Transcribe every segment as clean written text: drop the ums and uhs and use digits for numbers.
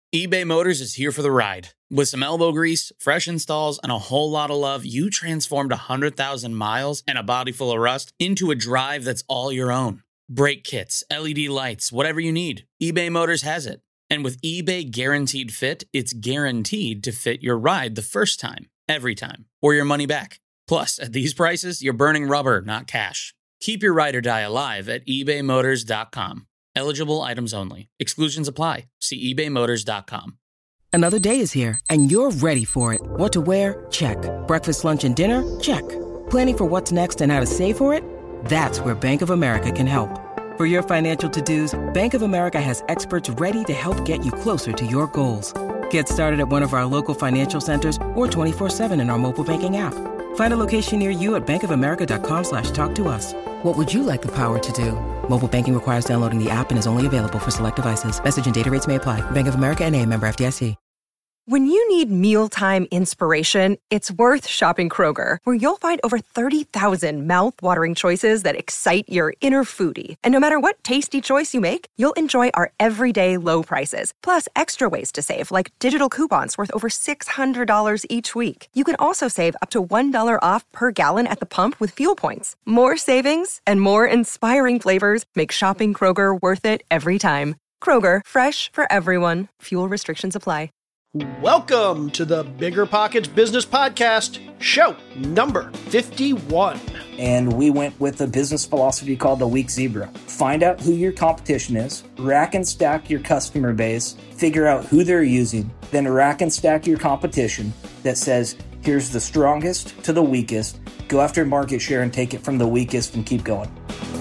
eBay Motors is here for the ride. With some elbow grease, fresh installs, and a whole lot of love, you transformed 100,000 miles and a body full of rust into a drive that's all your own. Brake kits, LED lights, whatever you need, eBay Motors has it. And with eBay Guaranteed Fit, it's guaranteed to fit your ride the first time, every time, or your money back. Plus, at these prices, you're burning rubber, not cash. Keep your ride or die alive at ebaymotors.com. Eligible items only. Exclusions apply. See ebaymotors.com. Another day is here, and you're ready for it. What to wear? Check. Breakfast, lunch, and dinner? Check. Planning for what's next and how to save for it? That's where Bank of America can help. For your financial to-dos, Bank of America has experts ready to help get you closer to your goals. Get started at one of our local financial centers or 24/7 in our mobile banking app. Find a location near you at bankofamerica.com/talktous. What would you like the power to do? Mobile banking requires downloading the app and is only available for select devices. Message and data rates may apply. Bank of America N.A., member FDIC. When you need mealtime inspiration, it's worth shopping Kroger, where you'll find over 30,000 mouth-watering choices that excite your inner foodie. And no matter what tasty choice you make, you'll enjoy our everyday low prices, plus extra ways to save, like digital coupons worth over $600 each week. You can also save up to $1 off per gallon at the pump with fuel points. More savings and more inspiring flavors make shopping Kroger worth it every time. Kroger, fresh for everyone. Fuel restrictions apply. Welcome to the Bigger Pockets Business Podcast, show number 51. And we went with a business philosophy called the Weak Zebra. Find out who your competition is, rack and stack your customer base, figure out who they're using, then rack and stack your competition that says, here's the strongest to the weakest, go after market share and take it from the weakest and keep going.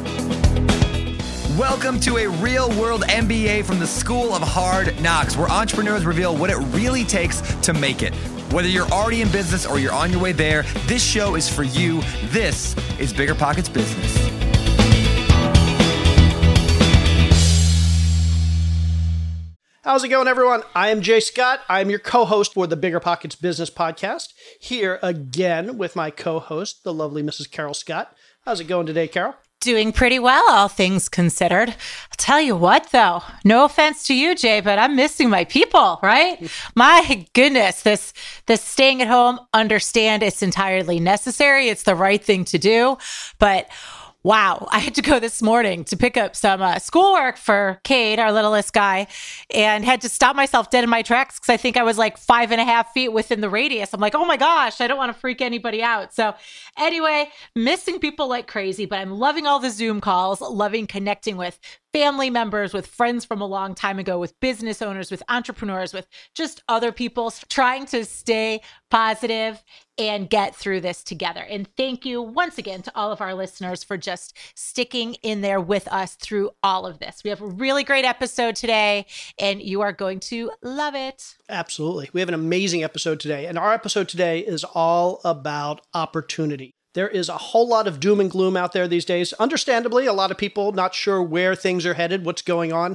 Welcome to a real-world MBA from the School of Hard Knocks, where entrepreneurs reveal what it really takes to make it. Whether you're already in business or you're on your way there, this show is for you. This is Bigger Pockets Business. How's it going, everyone? I am Jay Scott. I'm your co-host for the Bigger Pockets Business Podcast, here again with my co-host, the lovely Mrs. Carol Scott. How's it going today, Carol? Doing pretty well, all things considered. I'll tell you what, though, no offense to you, Jay, but I'm missing my people, right? My goodness, this staying at home, understand it's entirely necessary. It's the right thing to do. But wow, I had to go this morning to pick up some schoolwork for Cade, our littlest guy, and had to stop myself dead in my tracks because I think I was like 5.5 feet within the radius. I'm like, oh my gosh, I don't want to freak anybody out. So anyway, missing people like crazy, but I'm loving all the Zoom calls, loving connecting with family members, with friends from a long time ago, with business owners, with entrepreneurs, with just other people, trying to stay positive and get through this together. And thank you once again to all of our listeners for just sticking in there with us through all of this. We have a really great episode today, and you are going to love it. Absolutely. We have an amazing episode today, and our episode today is all about opportunity. There is a whole lot of doom and gloom out there these days. Understandably, a lot of people not sure where things are headed, what's going on.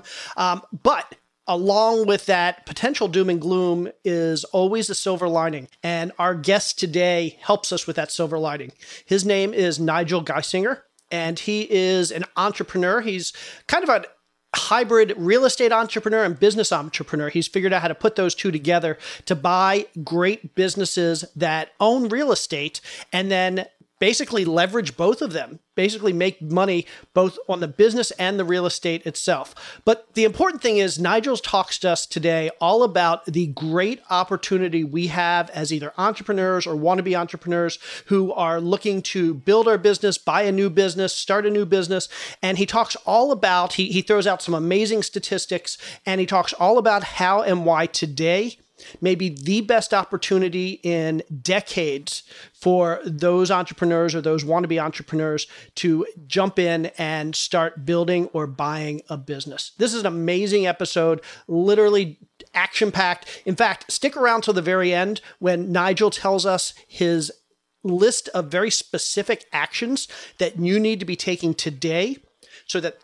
But along with that potential doom and gloom is always a silver lining. And our guest today helps us with that silver lining. His name is Nigel Geisinger, and he is an entrepreneur. He's kind of a hybrid real estate entrepreneur and business entrepreneur. He's figured out how to put those two together to buy great businesses that own real estate and then basically leverage both of them, basically make money both on the business and the real estate itself. But the important thing is Nigel talks to us today all about the great opportunity we have as either entrepreneurs or wannabe entrepreneurs who are looking to build our business, buy a new business, start a new business. And he talks all about, he throws out some amazing statistics, and he talks all about how and why today maybe the best opportunity in decades for those entrepreneurs or those wannabe entrepreneurs to jump in and start building or buying a business. This is an amazing episode, literally action-packed. In fact, stick around till the very end when Nigel tells us his list of very specific actions that you need to be taking today so that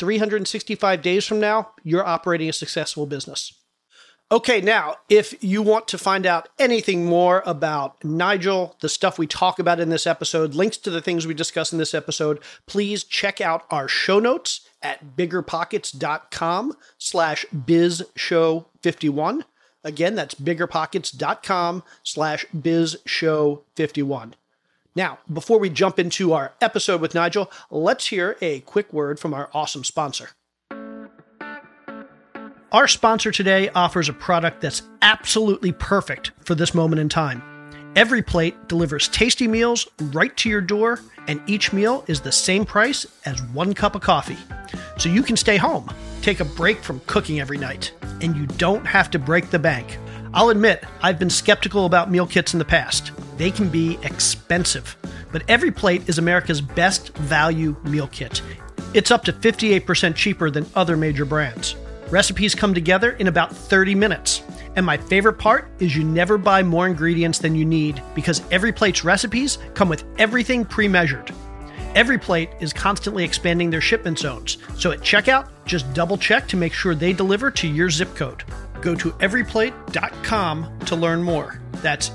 365 days from now, you're operating a successful business. Okay, now, if you want to find out anything more about Nigel, the stuff we talk about in this episode, links to the things we discuss in this episode, please check out our show notes at biggerpockets.com/bizshow51. Again, that's biggerpockets.com/bizshow51. Now, before we jump into our episode with Nigel, let's hear a quick word from our awesome sponsor. Our sponsor today offers a product that's absolutely perfect for this moment in time. Every Plate delivers tasty meals right to your door, and each meal is the same price as 1 cup of coffee. So you can stay home, take a break from cooking every night, and you don't have to break the bank. I'll admit, I've been skeptical about meal kits in the past. They can be expensive, but Every Plate is America's best value meal kit. It's up to 58% cheaper than other major brands. Recipes come together in about 30 minutes. And my favorite part is you never buy more ingredients than you need because Every Plate's recipes come with everything pre-measured. Every Plate is constantly expanding their shipment zones, so at checkout, just double check to make sure they deliver to your zip code. Go to everyplate.com to learn more. That's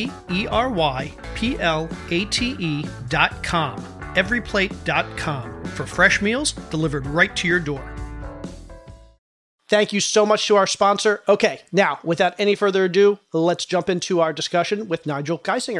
everyplate.com. Everyplate.com for fresh meals delivered right to your door. Thank you so much to our sponsor. Okay, now, without any further ado, let's jump into our discussion with Nigel Geisinger.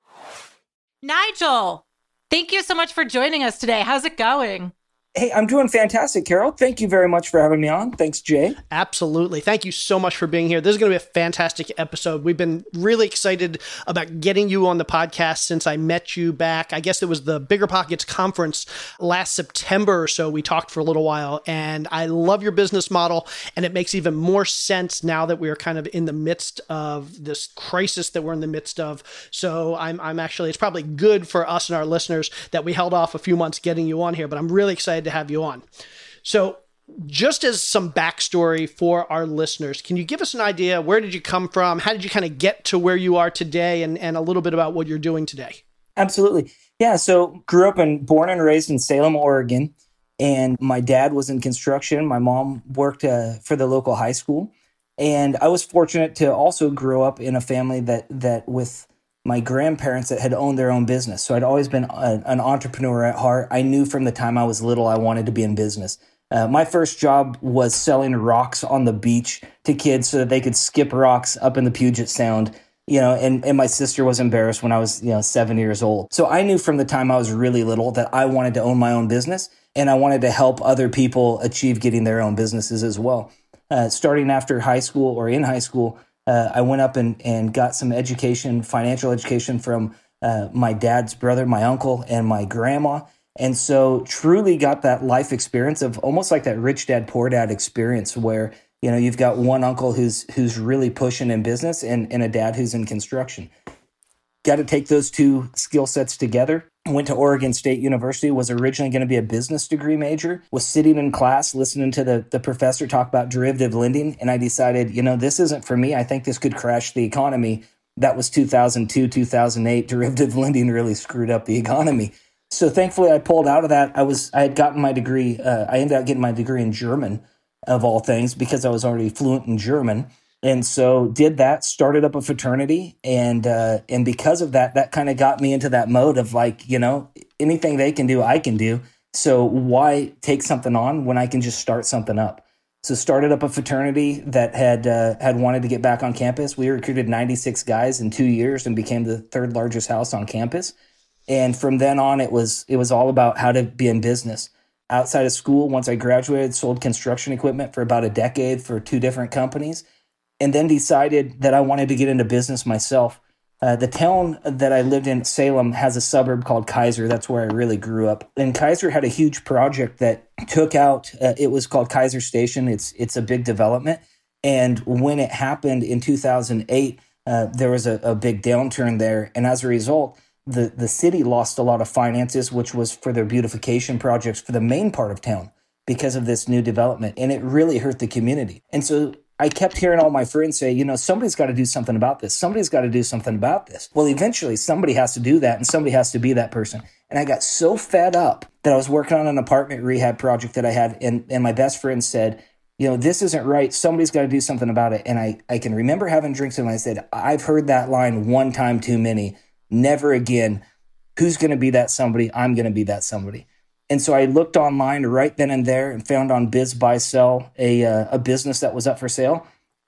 Nigel, thank you so much for joining us today. How's it going? Hey, I'm doing fantastic, Carol. Thank you very much for having me on. Thanks, Jay. Absolutely. Thank you so much for being here. This is going to be a fantastic episode. We've been really excited about getting you on the podcast since I met you back. I guess it was the Bigger Pockets conference last September or so. We talked for a little while, and I love your business model, and it makes even more sense now that we are kind of in the midst of this crisis that we're in the midst of. So I'm actually, it's probably good for us and our listeners that we held off a few months getting you on here, but I'm really excited to have you on. So just as some backstory for our listeners, can you give us an idea? Where did you come from? How did you kind of get to where you are today, and a little bit about what you're doing today? Absolutely. Yeah. So born and raised in Salem, Oregon, and my dad was in construction. My mom worked for the local high school. And I was fortunate to also grow up in a family that with my grandparents that had owned their own business. So I'd always been an entrepreneur at heart. I knew from the time I was little I wanted to be in business. My first job was selling rocks on the beach to kids so that they could skip rocks up in the Puget Sound, and my sister was embarrassed when I was, 7 years old. So I knew from the time I was really little that I wanted to own my own business, and I wanted to help other people achieve getting their own businesses as well. Starting after high school or in high school, I went up and got some education, financial education from my dad's brother, my uncle, and my grandma. And so truly got that life experience of almost like that rich dad, poor dad experience where, you've got one uncle who's really pushing in business and a dad who's in construction. Got to take those two skill sets together. Went to Oregon State University, was originally going to be a business degree major, was sitting in class listening to the professor talk about derivative lending, and I decided, this isn't for me. I think this could crash the economy. That was 2002, 2008. Derivative lending really screwed up the economy. So thankfully, I pulled out of that. I had gotten my degree. I ended up getting my degree in German, of all things, because I was already fluent in German. And so did that, started up a fraternity. And because of that, that kind of got me into that mode of like, anything they can do, I can do. So why take something on when I can just start something up? So started up a fraternity that had wanted to get back on campus. We recruited 96 guys in 2 years and became the third largest house on campus. And from then on, it was all about how to be in business. Outside of school, once I graduated, sold construction equipment for about a decade for 2 different companies. And then decided that I wanted to get into business myself. The town that I lived in, Salem, has a suburb called Kaiser. That's where I really grew up. And Kaiser had a huge project that took out, it was called Kaiser Station. It's a big development. And when it happened in 2008, there was a big downturn there. And as a result, the city lost a lot of finances, which was for their beautification projects for the main part of town because of this new development. And it really hurt the community. And so I kept hearing all my friends say, somebody's got to do something about this. Somebody's got to do something about this. Well, eventually somebody has to do that and somebody has to be that person. And I got so fed up that I was working on an apartment rehab project that I had. And my best friend said, this isn't right. Somebody's got to do something about it. And I can remember having drinks and I said, I've heard that line one time too many. Never again. Who's going to be that somebody? I'm going to be that somebody. And so I looked online right then and there and found on Biz Buy Sell a business that was up for sale.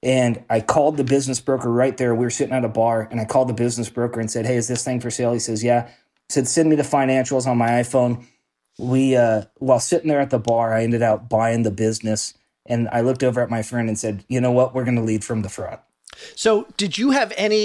And I called the business broker right there. We were sitting at a bar, and I called the business broker and said, hey, is this thing for sale? He says, yeah. I said, send me the financials on my iPhone. While sitting there at the bar, I ended up buying the business. And I looked over at my friend and said, you know what? We're going to lead from the front. So did you have any,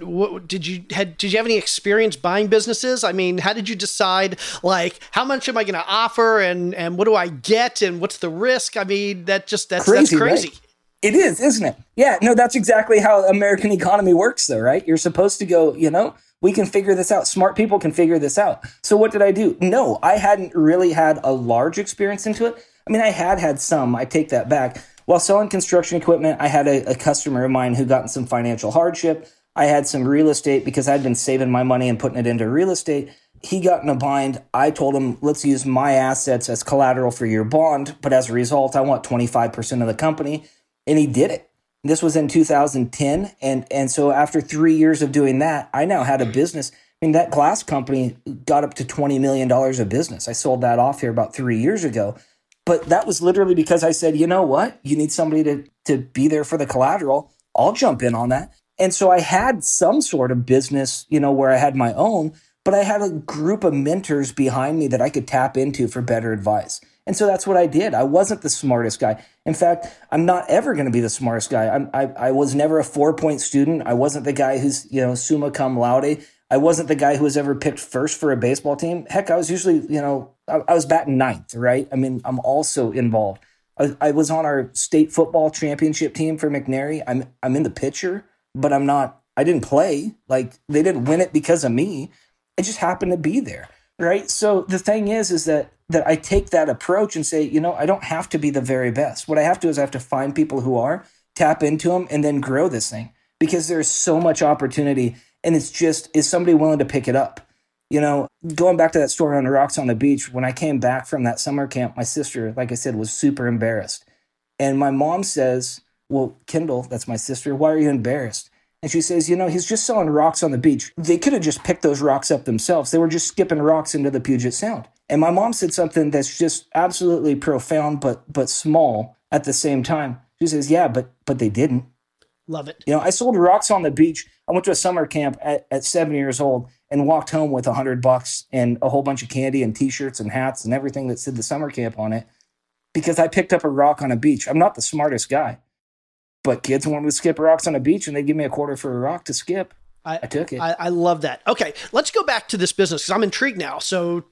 did you have any experience buying businesses? I mean, how did you decide, like, how much am I going to offer and what do I get and what's the risk? I mean, that's crazy. Right? It is, isn't it? Yeah, no, that's exactly how American economy works though, right? You're supposed to go, we can figure this out. Smart people can figure this out. So what did I do? No, I hadn't really had a large experience into it. I mean, I had some, I take that back. While selling construction equipment, I had a customer of mine who got in some financial hardship. I had some real estate because I'd been saving my money and putting it into real estate. He got in a bind. I told him, let's use my assets as collateral for your bond. But as a result, I want 25% of the company. And he did it. This was in 2010. And so after 3 years of doing that, I now had a business. I mean, that glass company got up to $20 million of business. I sold that off here about 3 years ago. But that was literally because I said, you know what? You need somebody to be there for the collateral. I'll jump in on that. And so I had some sort of business, where I had my own, but I had a group of mentors behind me that I could tap into for better advice. And so that's what I did. I wasn't the smartest guy. In fact, I'm not ever going to be the smartest guy. I was never a 4-point student. I wasn't the guy who's, summa cum laude. I wasn't the guy who was ever picked first for a baseball team. Heck, I was usually, I was batting ninth, right? I mean, I'm also involved. I was on our state football championship team for McNary. I'm in the pitcher, but I didn't play. Like, they didn't win it because of me. I just happened to be there, right? So the thing is that I take that approach and say, I don't have to be the very best. What I have to do is I have to find people who are, tap into them, and then grow this thing because there's so much opportunity. And it's just, is somebody willing to pick it up? Going back to that story on the rocks on the beach, when I came back from that summer camp, my sister, like I said, was super embarrassed. And my mom says, well, Kendall, that's my sister, why are you embarrassed? And she says, he's just selling rocks on the beach. They could have just picked those rocks up themselves. They were just skipping rocks into the Puget Sound. And my mom said something that's just absolutely profound, but small at the same time. She says, yeah, but they didn't. Love it. I sold rocks on the beach. I went to a summer camp at 7 years old and walked home with $100 and a whole bunch of candy and T-shirts and hats and everything that said the summer camp on it because I picked up a rock on a beach. I'm not the smartest guy, but kids wanted to skip rocks on a beach and they give me a quarter for a rock to skip. I took it. I love that. Okay, let's go back to this business because I'm intrigued now. So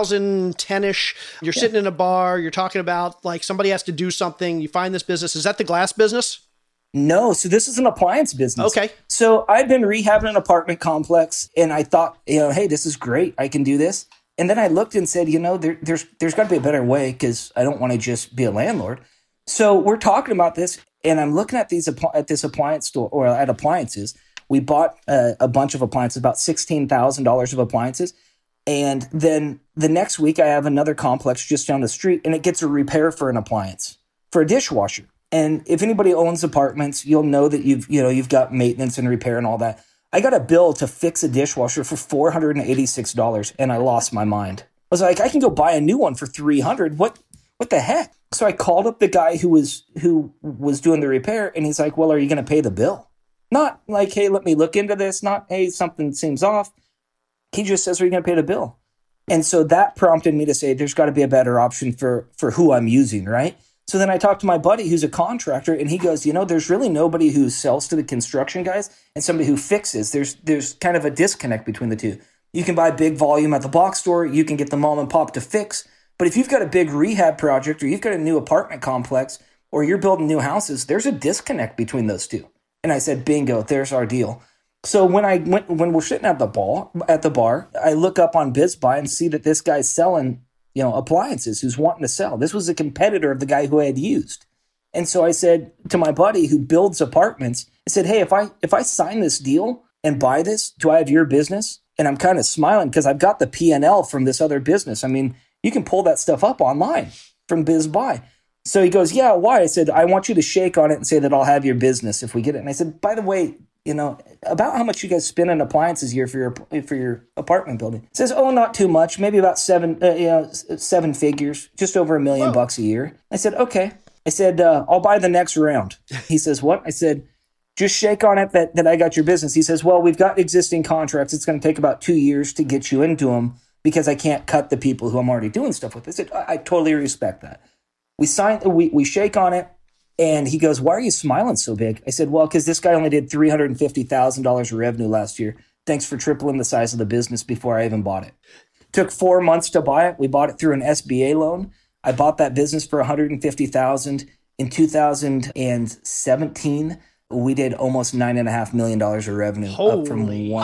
2010-ish, you're sitting in a bar, you're talking about like somebody has to do something, you find this business. Is that the glass business? No, so this is an appliance business. Okay. So I'd been rehabbing an apartment complex and I thought, hey, this is great. I can do this. And then I looked and said, there's got to be a better way because I don't want to just be a landlord. So we're talking about this and I'm looking at this appliance store or at appliances. We bought a bunch of appliances, about $16,000 of appliances. And then the next week I have another complex just down the street and it gets a repair for an appliance, for a dishwasher. And if anybody owns apartments, you'll know that you've got maintenance and repair and all that. I got a bill to fix a dishwasher for $486 and I lost my mind. I was like, I can go buy a new one for $300. What the heck? So I called up the guy who was doing the repair and he's like, well, are you going to pay the bill? Not like, hey, let me look into this. Not, hey, something seems off. He just says, are you going to pay the bill? And so that prompted me to say, there's got to be a better option for who I'm using, right? So then I talked to my buddy who's a contractor and he goes, there's really nobody who sells to the construction guys and somebody who fixes. There's kind of a disconnect between the two. You can buy big volume at the box store. You can get the mom and pop to fix. But if you've got a big rehab project or you've got a new apartment complex or you're building new houses, there's a disconnect between those two. And I said, bingo, there's our deal. So when we're sitting at the bar, I look up on BizBuy and see that this guy's selling appliances who's wanting to sell. This was a competitor of the guy who I had used. And so I said to my buddy who builds apartments, I said, hey, if I sign this deal and buy this, do I have your business? And I'm kind of smiling because I've got the P&L from this other business. I mean, you can pull that stuff up online from BizBuy. So he goes, yeah, why? I said, I want you to shake on it and say that I'll have your business if we get it. And I said, by the way, about how much you guys spend on appliances a year for your apartment building. It says, oh, not too much, maybe about seven figures, just over $1 million a year. I said, okay. I said, I'll buy the next round. He says, what? I said, just shake on it that I got your business. He says, well, we've got existing contracts. It's going to take about 2 years to get you into them because I can't cut the people who I'm already doing stuff with. I said, I totally respect that. We shake on it. And he goes, why are you smiling so big? I said, well, because this guy only did $350,000 of revenue last year. Thanks for tripling the size of the business before I even bought it. Took 4 months to buy it. We bought it through an SBA loan. I bought that business for $150,000. In 2017, we did almost $9.5 million of revenue. Up from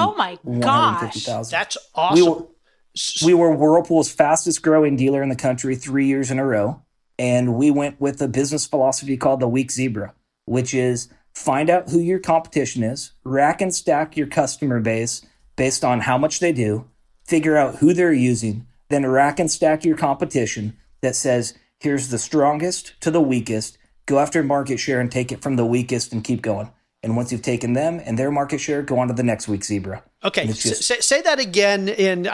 $150,000. That's awesome. We were Whirlpool's fastest growing dealer in the country 3 years in a row. And we went with a business philosophy called the Weak Zebra, which is find out who your competition is, rack and stack your customer base based on how much they do, figure out who they're using, then rack and stack your competition that says, here's the strongest to the weakest, go after market share and take it from the weakest and keep going. And once you've taken them and their market share, go on to the next Weak Zebra. Okay, say that again.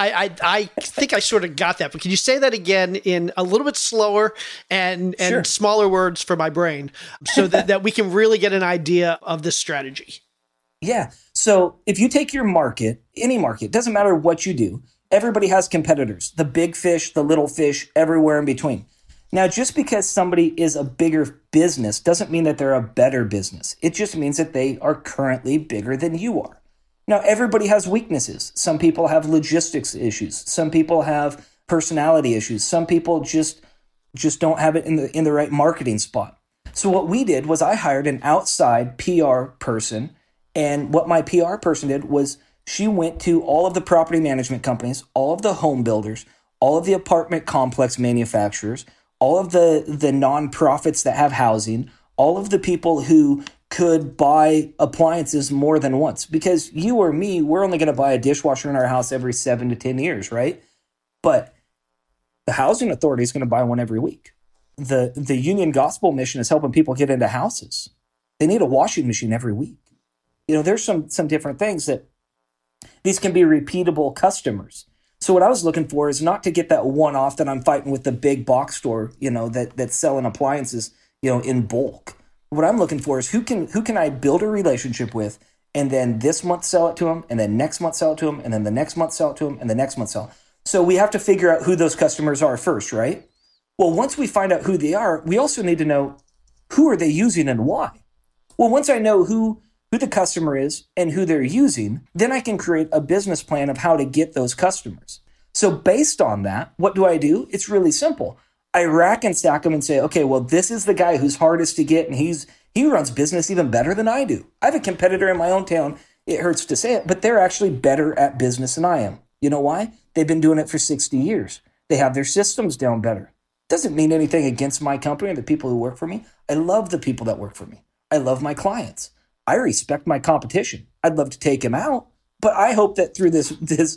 I think I sort of got that, but can you say that again in a little bit slower and Sure. smaller words for my brain so that we can really get an idea of this strategy? Yeah. So if you take your market, any market, doesn't matter what you do, everybody has competitors, the big fish, the little fish, everywhere in between. Now, just because somebody is a bigger business doesn't mean that they're a better business. It just means that they are currently bigger than you are. Now, everybody has weaknesses. Some people have logistics issues. Some people have personality issues. Some people just don't have it in the right marketing spot. So what we did was I hired an outside PR person. And what my PR person did was she went to all of the property management companies, all of the home builders, all of the apartment complex manufacturers, all of the nonprofits that have housing, all of the people who could buy appliances more than once. Because you or me, we're only going to buy a dishwasher in our house every 7 to 10 years, right? But the housing authority is going to buy one every week. The Union Gospel Mission is helping people get into houses. They need a washing machine every week. You know, there's some different things that these can be repeatable customers. So what I was looking for is not to get that one-off that I'm fighting with the big box store, you know, that's selling appliances, you know, in bulk. What I'm looking for is who can I build a relationship with, and then this month sell it to them, and then next month sell it to them, and then the next month sell it to them, and the next month sell. So we have to figure out who those customers are first, right? Well, once we find out who they are, we also need to know who are they using and why. Well, once I know who the customer is and who they're using, then I can create a business plan of how to get those customers. So based on that, what do? It's really simple. I rack and stack them and say, okay, well, this is the guy who's hardest to get, and he runs business even better than I do. I have a competitor in my own town. It hurts to say it, but they're actually better at business than I am. You know why? They've been doing it for 60 years. They have their systems down better. Doesn't mean anything against my company or the people who work for me. I love the people that work for me. I love my clients. I respect my competition. I'd love to take him out, but I hope that through this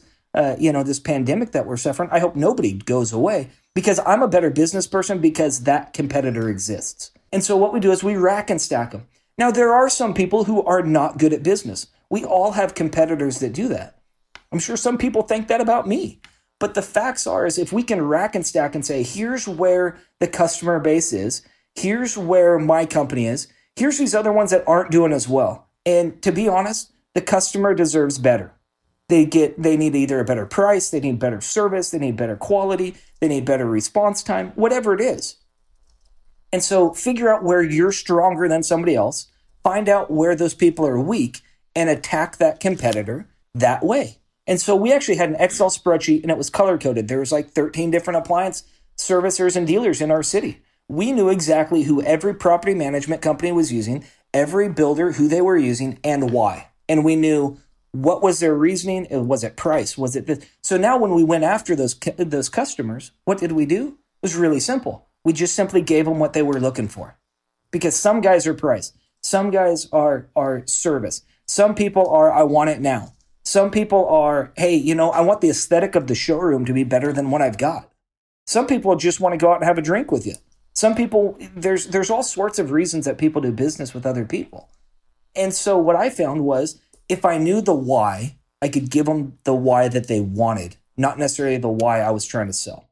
pandemic that we're suffering, I hope nobody goes away because I'm a better business person because that competitor exists. And so what we do is we rack and stack them. Now, there are some people who are not good at business. We all have competitors that do that. I'm sure some people think that about me. But the facts are is if we can rack and stack and say, here's where the customer base is, here's where my company is, here's these other ones that aren't doing as well. And to be honest, the customer deserves better. They need either a better price, they need better service, they need better quality, they need better response time, whatever it is. And so figure out where you're stronger than somebody else, find out where those people are weak, and attack that competitor that way. And so we actually had an Excel spreadsheet, and it was color-coded. There was like 13 different appliance servicers and dealers in our city. We knew exactly who every property management company was using, every builder, who they were using, and why. And we knew what was their reasoning. Was it price? Was it this? So now when we went after those customers, what did we do? It was really simple. We just simply gave them what they were looking for. Because some guys are price. Some guys are service. Some people are, I want it now. Some people are, hey, I want the aesthetic of the showroom to be better than what I've got. Some people just want to go out and have a drink with you. Some people, there's all sorts of reasons that people do business with other people. And so what I found was if I knew the why, I could give them the why that they wanted, not necessarily the why I was trying to sell.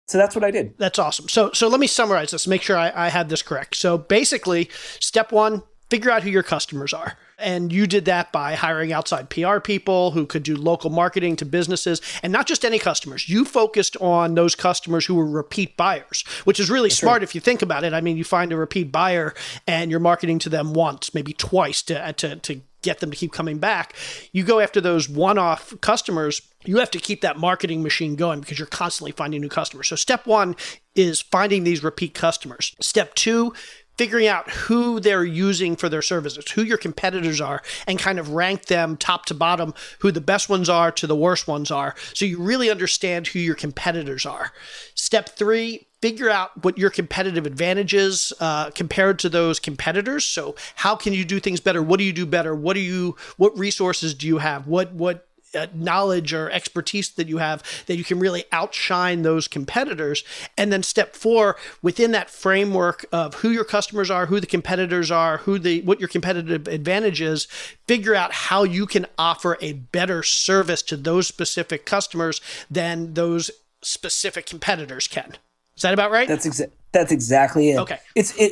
So that's what I did. That's awesome. So let me summarize this, make sure I had this correct. So basically, step one, figure out who your customers are. And you did that by hiring outside PR people who could do local marketing to businesses, and not just any customers. You focused on those customers who were repeat buyers, which is really smart if you think about it. I mean, you find a repeat buyer and you're marketing to them once, maybe twice to get them to keep coming back. You go after those one-off customers, you have to keep that marketing machine going because you're constantly finding new customers. So step one is finding these repeat customers. Step two, figuring out who they're using for their services, who your competitors are, and kind of rank them top to bottom, who the best ones are to the worst ones are, so you really understand who your competitors are. Step three, figure out what your competitive advantage is compared to those competitors. So how can you do things better? What do you do better? What resources do you have? What knowledge or expertise that you have that you can really outshine those competitors? And then step four, within that framework of who your customers are, who the competitors are, what your competitive advantage is, figure out how you can offer a better service to those specific customers than those specific competitors can. Is that about right? That's exactly it. Okay.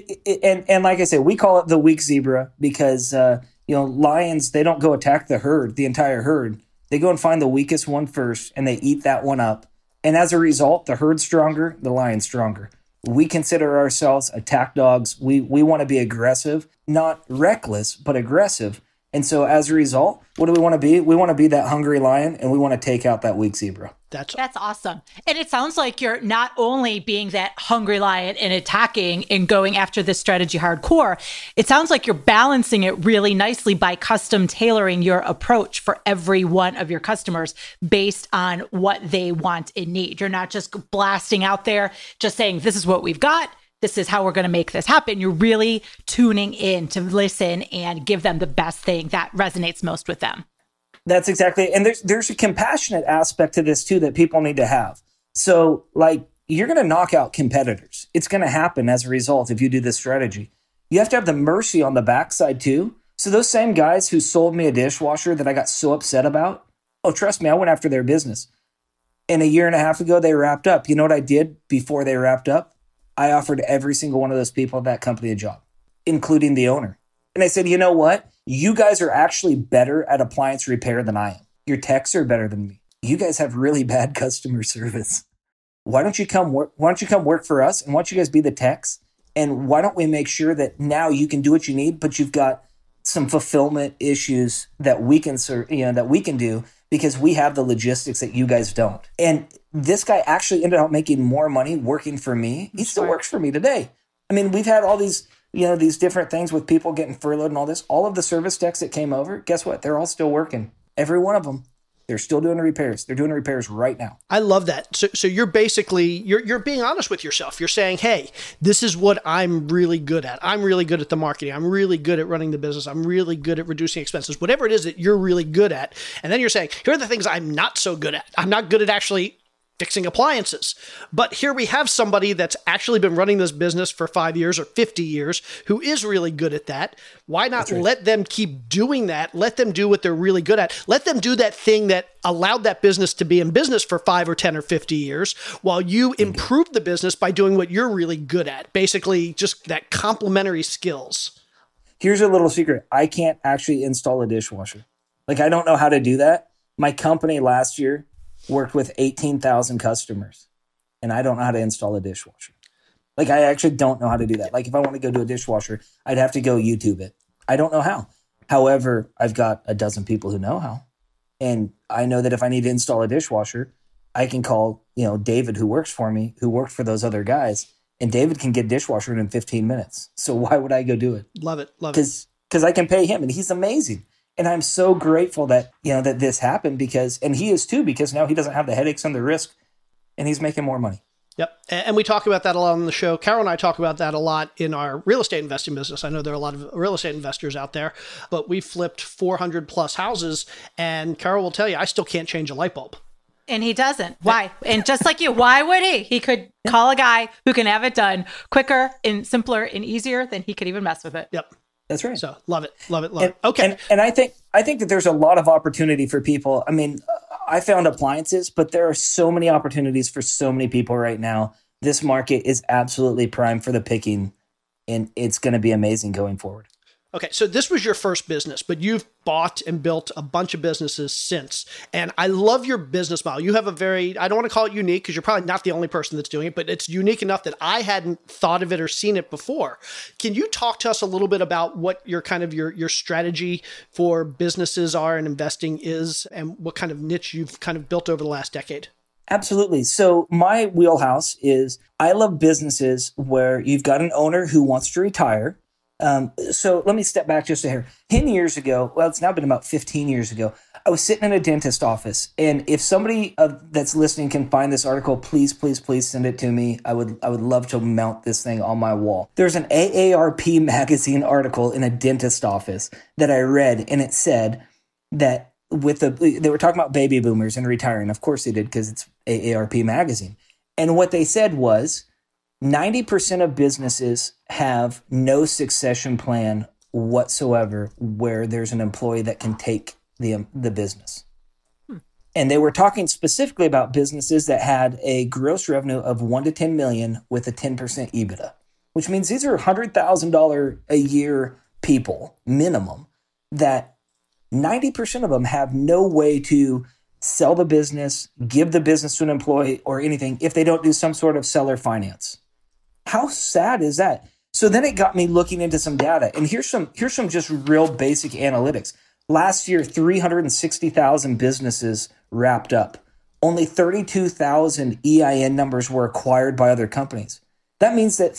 And like I said, we call it the weak zebra because lions, they don't go attack the entire herd. They go and find the weakest one first, and they eat that one up. And as a result, the herd's stronger, the lion's stronger. We consider ourselves attack dogs. We want to be aggressive, not reckless, but aggressive. And so as a result, what do we want to be? We want to be that hungry lion, and we want to take out that weak zebra. That's awesome. And it sounds like you're not only being that hungry lion and attacking and going after this strategy hardcore, it sounds like you're balancing it really nicely by custom tailoring your approach for every one of your customers based on what they want and need. You're not just blasting out there, just saying, this is what we've got. This is how we're going to make this happen. You're really tuning in to listen and give them the best thing that resonates most with them. That's exactly. And there's a compassionate aspect to this too that people need to have. So like you're going to knock out competitors. It's going to happen as a result if you do this strategy. You have to have the mercy on the backside too. So those same guys who sold me a dishwasher that I got so upset about, oh, trust me, I went after their business. And a year and a half ago, they wrapped up. You know what I did before they wrapped up? I offered every single one of those people at that company a job, including the owner. And I said, you know what? You guys are actually better at appliance repair than I am. Your techs are better than me. You guys have really bad customer service. Why don't you come work for us? And why don't you guys be the techs? And why don't we make sure that now you can do what you need, but you've got some fulfillment issues that we can do because we have the logistics that you guys don't. And this guy actually ended up making more money working for me. He still works for me today. I mean, we've had all these different things with people getting furloughed and all this. All of the service techs that came over, guess what? They're all still working. Every one of them. They're still doing the repairs. They're doing the repairs right now. I love that. So you're basically, you're being honest with yourself. You're saying, hey, this is what I'm really good at. I'm really good at the marketing. I'm really good at running the business. I'm really good at reducing expenses, whatever it is that you're really good at. And then you're saying, here are the things I'm not so good at. I'm not good at actually fixing appliances. But here we have somebody that's actually been running this business for 5 years or 50 years who is really good at that. Why not let them keep doing that? Let them do what they're really good at. Let them do that thing that allowed that business to be in business for 5 or 10 or 50 years while you improve the business by doing what you're really good at. Basically, just that complementary skills. Here's a little secret. I can't actually install a dishwasher. Like, I don't know how to do that. My company last year worked with 18,000 customers, and I don't know how to install a dishwasher. Like, I actually don't know how to do that. Like, if I want to go do a dishwasher, I'd have to go YouTube it. I don't know how. However, I've got a dozen people who know how. And I know that if I need to install a dishwasher, I can call, David, who works for me, who worked for those other guys, and David can get a dishwasher in 15 minutes. So why would I go do it? Love it. Because I can pay him, and he's amazing. And I'm so grateful that, that this happened and he is too, because now he doesn't have the headaches and the risk, and he's making more money. Yep. And we talk about that a lot on the show. Carol and I talk about that a lot in our real estate investing business. I know there are a lot of real estate investors out there, but we flipped 400 plus houses, and Carol will tell you, I still can't change a light bulb. And he doesn't. Why? And just like you, why would he? He could call a guy who can have it done quicker and simpler and easier than he could even mess with it. Yep. That's right. So love it. Okay. And I think that there's a lot of opportunity for people. I mean, I found appliances, but there are so many opportunities for so many people right now. This market is absolutely prime for the picking, and it's going to be amazing going forward. Okay, so this was your first business, but you've bought and built a bunch of businesses since. And I love your business model. You have a very, I don't want to call it unique because you're probably not the only person that's doing it, but it's unique enough that I hadn't thought of it or seen it before. Can you talk to us a little bit about what your kind of your strategy for businesses are and investing is, and what kind of niche you've kind of built over the last decade? Absolutely. So my wheelhouse is I love businesses where you've got an owner who wants to retire. So let me step back just a hair. 10 years ago, well, it's now been about 15 years ago, I was sitting in a dentist office. And if somebody that's listening can find this article, please send it to me. I would love to mount this thing on my wall. There's an AARP magazine article in a dentist office that I read, and it said that they were talking about baby boomers and retiring. Of course they did, because it's AARP magazine. And what they said was 90% of businesses have no succession plan whatsoever where there's an employee that can take the business. And they were talking specifically about businesses that had a gross revenue of 1 to 10 million with a 10% EBITDA, which means these are $100,000 a year people minimum, that 90% of them have no way to sell the business, give the business to an employee or anything if they don't do some sort of seller finance. How sad is that? So then it got me looking into some data, and here's some just real basic analytics. Last year, 360,000 businesses wrapped up. Only 32,000 EIN numbers were acquired by other companies. That means that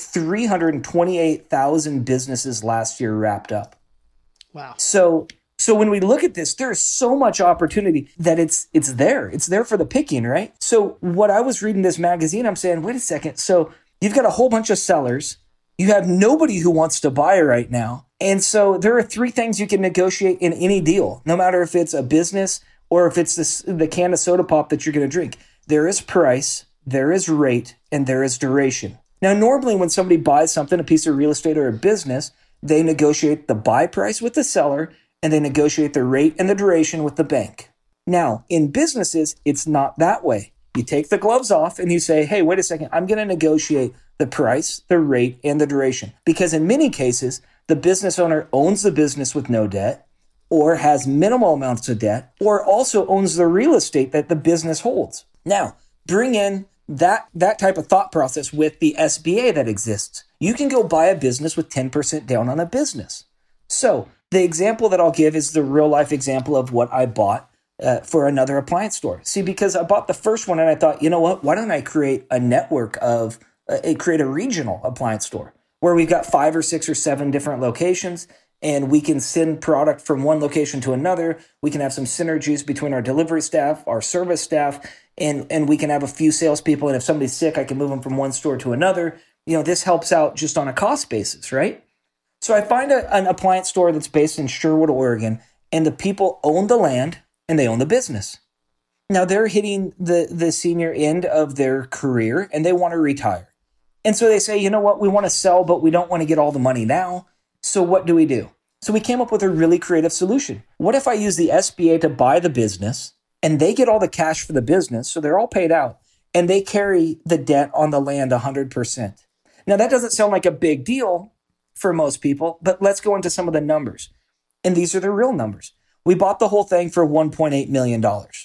328,000 businesses last year wrapped up. Wow. So when we look at this, there's so much opportunity that it's there. It's there for the picking, right? So what I was reading this magazine, I'm saying, wait a second. So you've got a whole bunch of sellers. You have nobody who wants to buy right now. And so there are 3 things you can negotiate in any deal, no matter if it's a business or if it's the can of soda pop that you're going to drink. There is price, there is rate, and there is duration. Now, normally when somebody buys something, a piece of real estate or a business, they negotiate the buy price with the seller, and they negotiate the rate and the duration with the bank. Now, in businesses, it's not that way. You take the gloves off and you say, hey, wait a second, I'm going to negotiate the price, the rate, and the duration. Because in many cases, the business owner owns the business with no debt, or has minimal amounts of debt, or also owns the real estate that the business holds. Now, bring in that type of thought process with the SBA that exists. You can go buy a business with 10% down on a business. So the example that I'll give is the real life example of what I bought for another appliance store. See, because I bought the first one and I thought, you know what, why don't I create a network of, create a regional appliance store where we've got 5 or 6 or 7 different locations, and we can send product from one location to another. We can have some synergies between our delivery staff, our service staff, and we can have a few salespeople. And if somebody's sick, I can move them from one store to another. You know, this helps out just on a cost basis, right? So I find an appliance store that's based in Sherwood, Oregon, and the people own the land and they own the business. Now they're hitting the senior end of their career and they want to retire. And so they say, you know what, we want to sell, but we don't want to get all the money now. So what do? So we came up with a really creative solution. What if I use the SBA to buy the business and they get all the cash for the business, so they're all paid out, and they carry the debt on the land 100%. Now that doesn't sound like a big deal for most people, but let's go into some of the numbers. And these are the real numbers. We bought the whole thing for $1.8 million.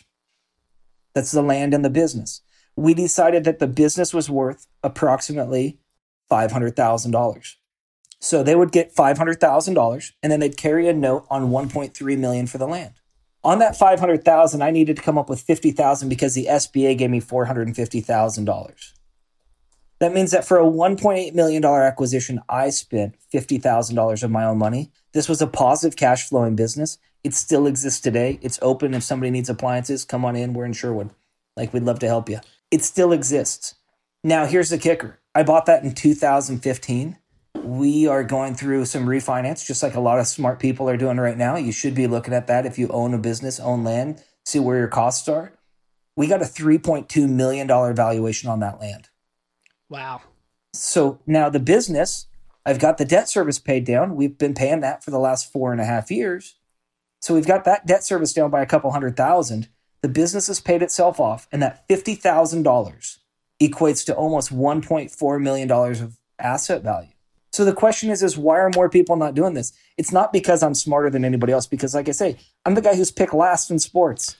That's the land and the business. We decided that the business was worth approximately $500,000. So they would get $500,000 and then they'd carry a note on $1.3 million for the land. On that $500,000, I needed to come up with $50,000 because the SBA gave me $450,000. That means that for a $1.8 million acquisition, I spent $50,000 of my own money. This was a positive cash flowing business. It still exists today. It's open. If somebody needs appliances, come on in. We're in Sherwood. We'd love to help you. It still exists. Now, here's the kicker. I bought that in 2015. We are going through some refinance, just like a lot of smart people are doing right now. You should be looking at that if you own a business, own land, see where your costs are. We got a $3.2 million valuation on that land. Wow. So now the business, I've got the debt service paid down. We've been paying that for the last 4.5 years. So we've got that debt service down by a couple $100,000. The business has paid itself off, and that $50,000 equates to almost $1.4 million of asset value. So the question is why are more people not doing this? It's not because I'm smarter than anybody else, because like I say, I'm the guy who's picked last in sports.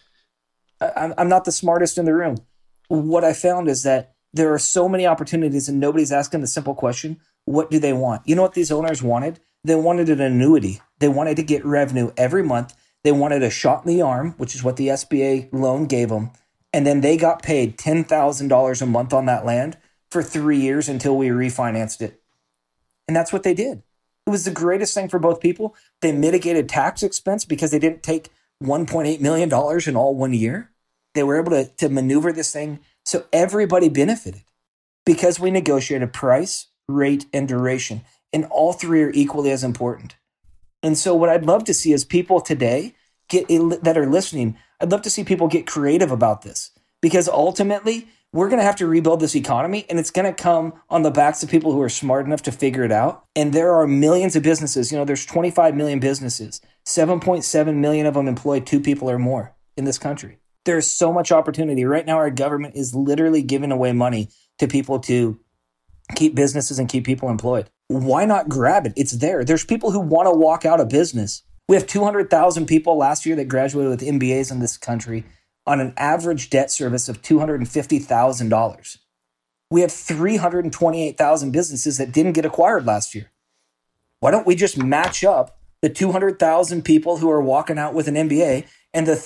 I'm not the smartest in the room. What I found is that there are so many opportunities and nobody's asking the simple question, what do they want? You know what these owners wanted? They wanted an annuity. They wanted to get revenue every month. They wanted a shot in the arm, which is what the SBA loan gave them. And then they got paid $10,000 a month on that land for 3 years until we refinanced it. And that's what they did. It was the greatest thing for both people. They mitigated tax expense because they didn't take $1.8 million in all 1 year. They were able to maneuver this thing. So everybody benefited because we negotiated price, rate, and duration. And all three are equally as important. And so what I'd love to see is people today that are listening, I'd love to see people get creative about this, because ultimately we're going to have to rebuild this economy, and it's going to come on the backs of people who are smart enough to figure it out. And there are millions of businesses. There's 25 million businesses. 7.7 million of them employ 2 people or more in this country. There's so much opportunity. Right now, our government is literally giving away money to people to keep businesses and keep people employed. Why not grab it? It's there. There's people who want to walk out of business. We have 200,000 people last year that graduated with MBAs in this country on an average debt service of $250,000. We have 328,000 businesses that didn't get acquired last year. Why don't we just match up the 200,000 people who are walking out with an MBA and the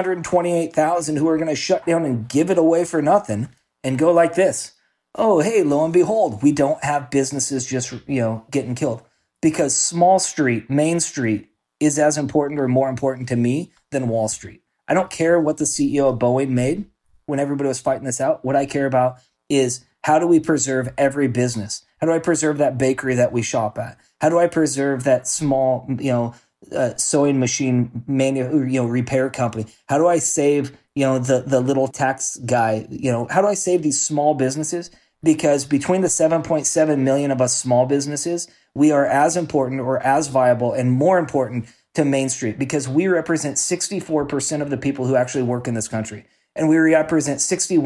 328,000 who are going to shut down and give it away for nothing and go like this? Oh, hey, lo and behold, we don't have businesses just, getting killed, because Small Street, Main Street is as important or more important to me than Wall Street. I don't care what the CEO of Boeing made when everybody was fighting this out. What I care about is, how do we preserve every business? How do I preserve that bakery that we shop at? How do I preserve that small, sewing machine repair company? How do I save, the little tax guy? How do I save these small businesses? Because between the 7.7 million of us small businesses, we are as important or as viable and more important to Main Street, because we represent 64% of the people who actually work in this country. And we represent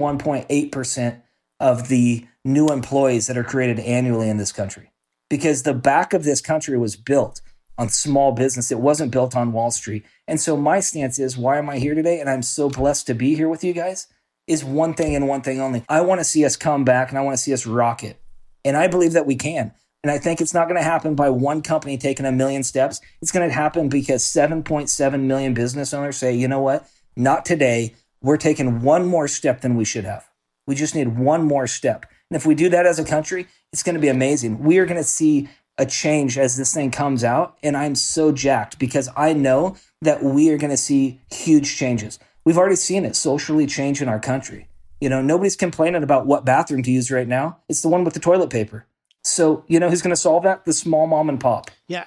61.8% of the new employees that are created annually in this country. Because the back of this country was built on small business. It wasn't built on Wall Street. And so my stance is, why am I here today? And I'm so blessed to be here with you guys, is one thing and one thing only. I want to see us come back, and I want to see us rock it. And I believe that we can. And I think it's not going to happen by one company taking 1 million steps. It's going to happen because 7.7 million business owners say, you know what? Not today. We're taking one more step than we should have. We just need one more step. And if we do that as a country, it's going to be amazing. We are going to see a change as this thing comes out. And I'm so jacked because I know that we are going to see huge changes. We've already seen it socially change in our country. Nobody's complaining about what bathroom to use right now. It's the one with the toilet paper. So, who's going to solve that? The small mom and pop. Yeah,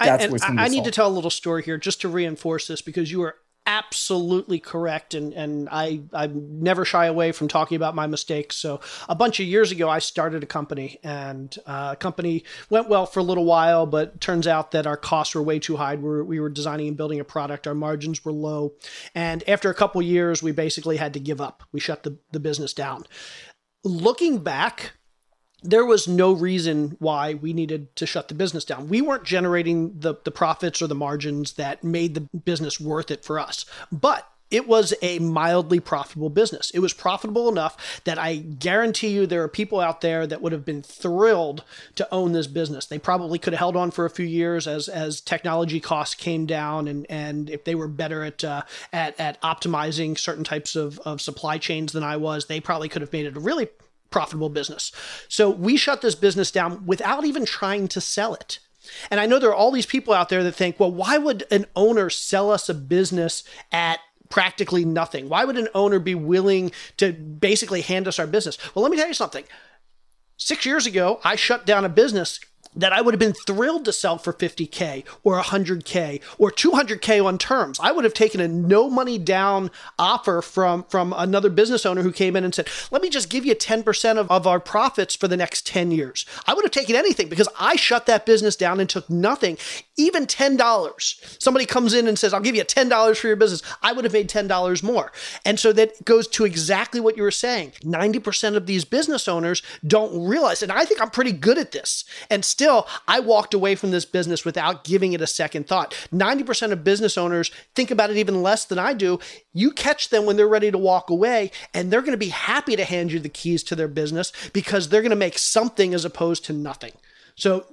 I need to tell a little story here just to reinforce this, because you are absolutely correct. And I never shy away from talking about my mistakes. So a bunch of years ago, I started a company, and a company went well for a little while, but turns out that our costs were way too high. We were designing and building a product. Our margins were low. And after a couple of years, we basically had to give up. We shut the business down. Looking back, there was no reason why we needed to shut the business down. We weren't generating the profits or the margins that made the business worth it for us. But it was a mildly profitable business. It was profitable enough that I guarantee you there are people out there that would have been thrilled to own this business. They probably could have held on for a few years as technology costs came down, and if they were better at optimizing certain types of supply chains than I was, they probably could have made it a really profitable business. So we shut this business down without even trying to sell it. And I know there are all these people out there that think, well, why would an owner sell us a business at practically nothing? Why would an owner be willing to basically hand us our business? Well, let me tell you something. 6 years ago, I shut down a business that I would have been thrilled to sell for $50K or $100K or $200K on terms. I would have taken a no money down offer from another business owner who came in and said, let me just give you 10% of our profits for the next 10 years. I would have taken anything because I shut that business down and took nothing, even $10. Somebody comes in and says, I'll give you $10 for your business. I would have made $10 more. And so that goes to exactly what you were saying. 90% of these business owners don't realize, and I think I'm pretty good at this. And still, I walked away from this business without giving it a second thought. 90% of business owners think about it even less than I do. You catch them when they're ready to walk away, and they're going to be happy to hand you the keys to their business because they're going to make something as opposed to nothing. So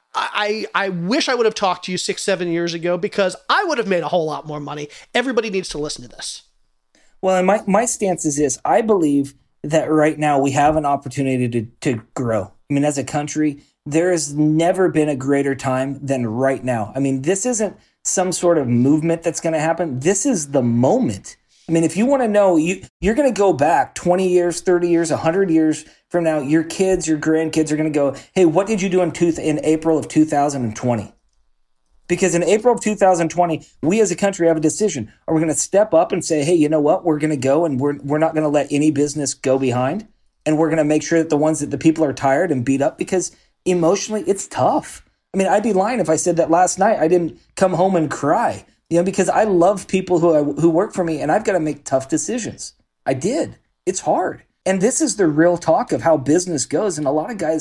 I wish I would have talked to you 6-7 years ago because I would have made a whole lot more money. Everybody needs to listen to this. Well, and my stance is this. I believe that right now we have an opportunity to grow. I mean, as a country, there has never been a greater time than right now. I mean, this isn't some sort of movement that's going to happen. This is the moment. I mean, if you want to know, you're going to go back 20 years, 30 years, 100 years from now. Your kids, your grandkids are going to go, hey, what did you do in April of 2020? Because in April of 2020, we as a country have a decision. Are we going to step up and say, hey, you know what? We're going to go and we're not going to let any business go behind. And we're going to make sure that the people are tired and beat up because emotionally, it's tough. I mean, I'd be lying if I said that last night I didn't come home and cry, because I love people who work for me and I've got to make tough decisions. I did. It's hard. And this is the real talk of how business goes. And a lot of guys,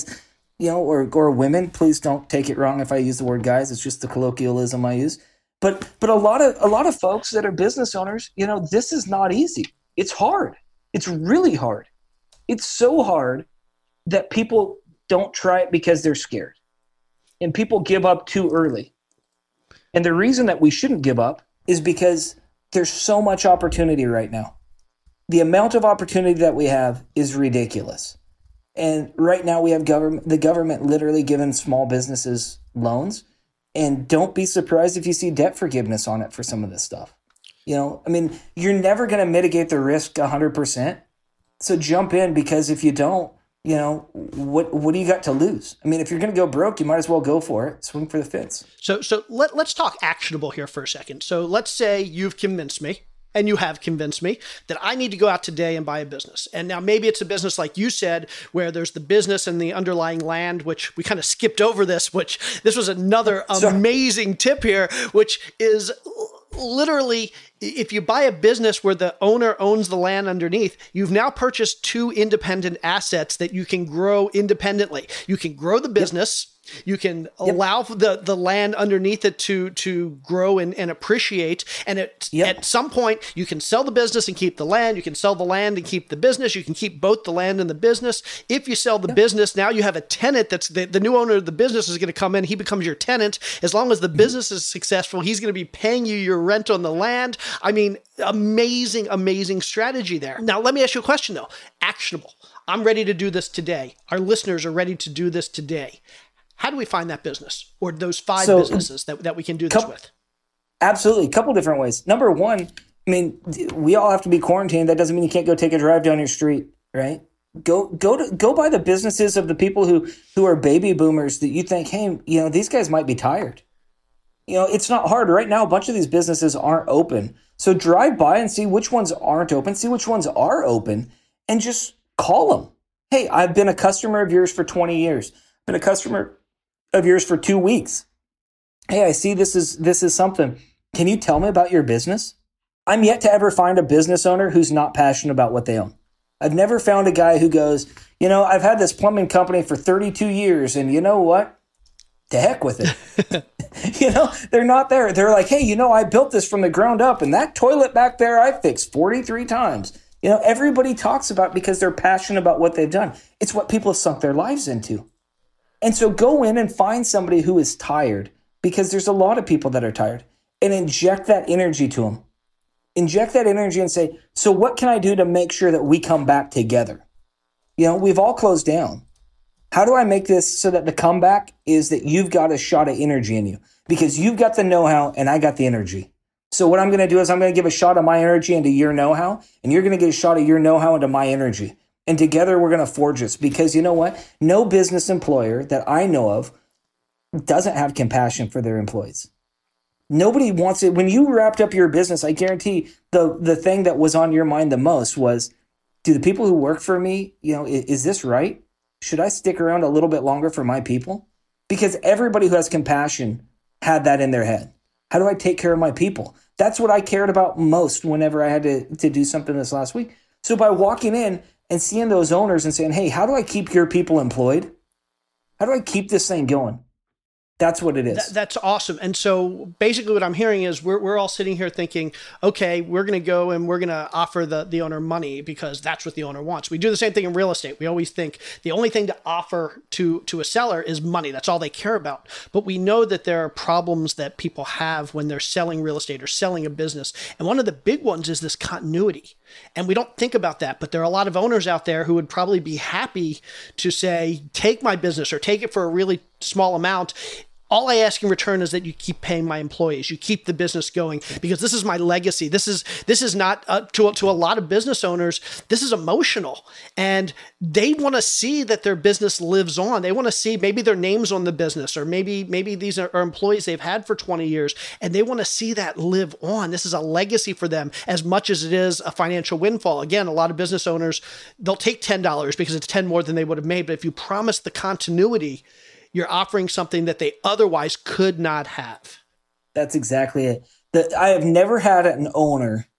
or women, please don't take it wrong if I use the word guys. It's just the colloquialism I use. But a lot of folks that are business owners, this is not easy. It's hard. It's really hard. It's so hard that people don't try it because they're scared. And people give up too early. And the reason that we shouldn't give up is because there's so much opportunity right now. The amount of opportunity that we have is ridiculous. And right now we have the government literally giving small businesses loans. And don't be surprised if you see debt forgiveness on it for some of this stuff. You're never going to mitigate the risk 100%. So jump in, because if you don't, what do you got to lose? I mean, if you're going to go broke, you might as well go for it. Swing for the fence. So let's talk actionable here for a second. So let's say you've convinced me, and you have convinced me, that I need to go out today and buy a business. And now maybe it's a business like you said, where there's the business and the underlying land, which we kind of skipped over this was another amazing tip here, which is literally, if you buy a business where the owner owns the land underneath, you've now purchased two independent assets that you can grow independently. You can grow the business. You can allow the land underneath it to grow and appreciate. And at some point, you can sell the business and keep the land. You can sell the land and keep the business. You can keep both the land and the business. If you sell the business, now you have a tenant that's the new owner of the business is going to come in. He becomes your tenant. As long as the business is successful, he's going to be paying you your rent on the land. I mean, amazing, amazing strategy there. Now, let me ask you a question, though. Actionable. I'm ready to do this today. Our listeners are ready to do this today. How do we find that business or those five businesses that we can do this with? Absolutely. A couple different ways. Number one, I mean, we all have to be quarantined. That doesn't mean you can't go take a drive down your street, right? Go by the businesses of the people who are baby boomers that you think, hey, these guys might be tired. It's not hard. Right now, a bunch of these businesses aren't open. So drive by and see which ones aren't open, see which ones are open, and just call them. Hey, I've been a customer of yours for 20 years. Been a customer of yours for 2 weeks. Hey, I see this is something. Can you tell me about your business? I'm yet to ever find a business owner who's not passionate about what they own. I've never found a guy who goes, I've had this plumbing company for 32 years, and you know what? To heck with it. They're not there. They're like, hey, I built this from the ground up, and that toilet back there I fixed 43 times. Everybody talks about because they're passionate about what they've done. It's what people have sunk their lives into. And so go in and find somebody who is tired, because there's a lot of people that are tired, and inject that energy to them. Inject that energy and say, so what can I do to make sure that we come back together? We've all closed down. How do I make this so that the comeback is that you've got a shot of energy in you? Because you've got the know-how and I got the energy. So what I'm going to do is I'm going to give a shot of my energy into your know-how, and you're going to get a shot of your know-how into my energy. And together we're going to forge this, because you know what? No business employer that I know of doesn't have compassion for their employees. Nobody wants it. When you wrapped up your business, I guarantee the thing that was on your mind the most was, do the people who work for me, is this right? Should I stick around a little bit longer for my people? Because everybody who has compassion had that in their head. How do I take care of my people? That's what I cared about most whenever I had to do something this last week. So by walking in and seeing those owners and saying, hey, how do I keep your people employed? How do I keep this thing going? That's what it is. That's awesome. And so basically what I'm hearing is we're all sitting here thinking, okay, we're going to go and we're going to offer the owner money because that's what the owner wants. We do the same thing in real estate. We always think the only thing to offer to a seller is money. That's all they care about. But we know that there are problems that people have when they're selling real estate or selling a business. And one of the big ones is this continuity. And we don't think about that, but there are a lot of owners out there who would probably be happy to say, take my business or take it for a really small amount. All I ask in return is that you keep paying my employees. You keep the business going because this is my legacy. This is not to a lot of business owners. This is emotional, and they want to see that their business lives on. They want to see maybe their name's on the business, or maybe these are employees they've had for 20 years, and they want to see that live on. This is a legacy for them as much as it is a financial windfall. Again, a lot of business owners, they'll take $10 because it's 10 more than they would have made. But if you promise the continuity, you're offering something that they otherwise could not have. That's exactly it. I have never had an owner.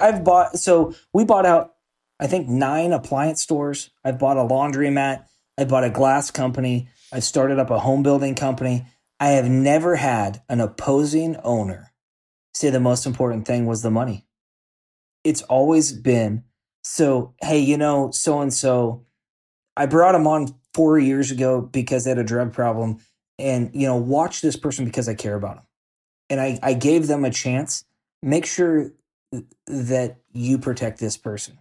We bought out, I think, 9 appliance stores. I've bought a laundromat. I bought a glass company. I've started up a home building company. I have never had an opposing owner say the most important thing was the money. It's always been, so, hey, so-and-so, I brought him on 4 years ago because they had a drug problem, and, watch this person because I care about them. And I gave them a chance. Make sure that you protect this person.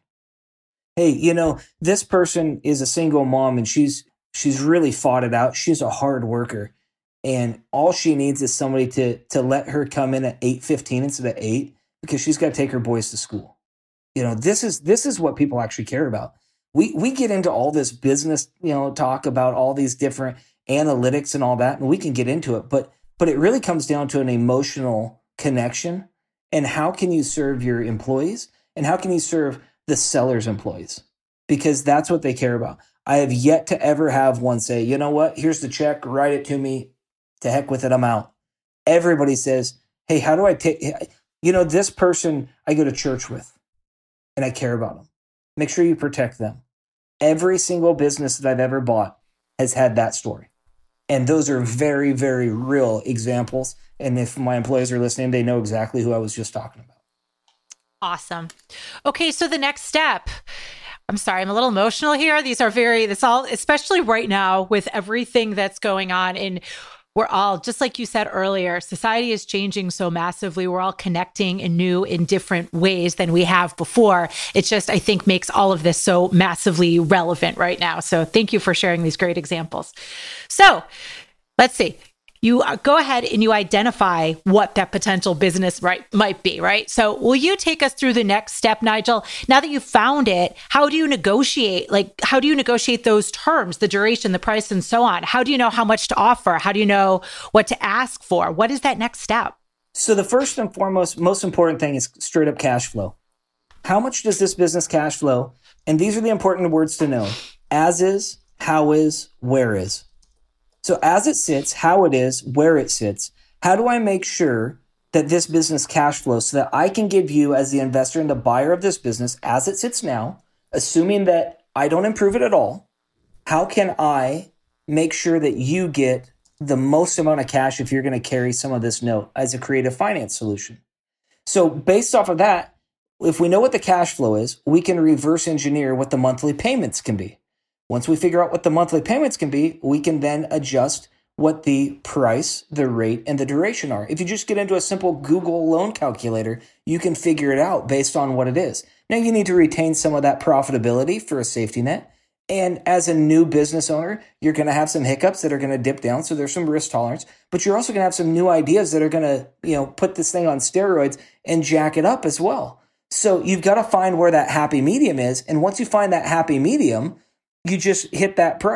Hey, this person is a single mom and she's really fought it out. She's a hard worker, and all she needs is somebody to let her come in at 8:15 instead of 8 because she's got to take her boys to school. This is what people actually care about. We get into all this business, talk about all these different analytics and all that, and we can get into it, but it really comes down to an emotional connection. And how can you serve your employees, and how can you serve the seller's employees? Because that's what they care about. I have yet to ever have one say, you know what, here's the check, write it to me, to heck with it, I'm out. Everybody says, hey, how do I take, this person I go to church with and I care about them. Make sure you protect them. Every single business that I've ever bought has had that story. And those are very, very real examples. And if my employees are listening, they know exactly who I was just talking about. Awesome. Okay, so the next step. I'm sorry, I'm a little emotional here. This all, especially right now with everything that's going on, and we're all, just like you said earlier, society is changing so massively. We're all connecting in new, in different ways than we have before. It just, I think, makes all of this so massively relevant right now. So thank you for sharing these great examples. So let's see. You go ahead and you identify what that potential business might be, right? So will you take us through the next step, Nigel? Now that you've found it, how do you negotiate? How do you negotiate those terms, the duration, the price, and so on? How do you know how much to offer? How do you know what to ask for? What is that next step? So the first and foremost, most important thing is straight up cash flow. How much does this business cash flow? And these are the important words to know. As is, how is, where is. So as it sits, how it is, where it sits, how do I make sure that this business cash flows so that I can give you, as the investor and the buyer of this business, as it sits now, assuming that I don't improve it at all, how can I make sure that you get the most amount of cash if you're going to carry some of this note as a creative finance solution? So based off of that, if we know what the cash flow is, we can reverse engineer what the monthly payments can be. Once we figure out what the monthly payments can be, we can then adjust what the price, the rate, and the duration are. If you just get into a simple Google loan calculator, you can figure it out based on what it is. Now, you need to retain some of that profitability for a safety net. And as a new business owner, you're going to have some hiccups that are going to dip down. So there's some risk tolerance, but you're also going to have some new ideas that are going to, put this thing on steroids and jack it up as well. So you've got to find where that happy medium is. And once you find that happy medium, you just hit that price.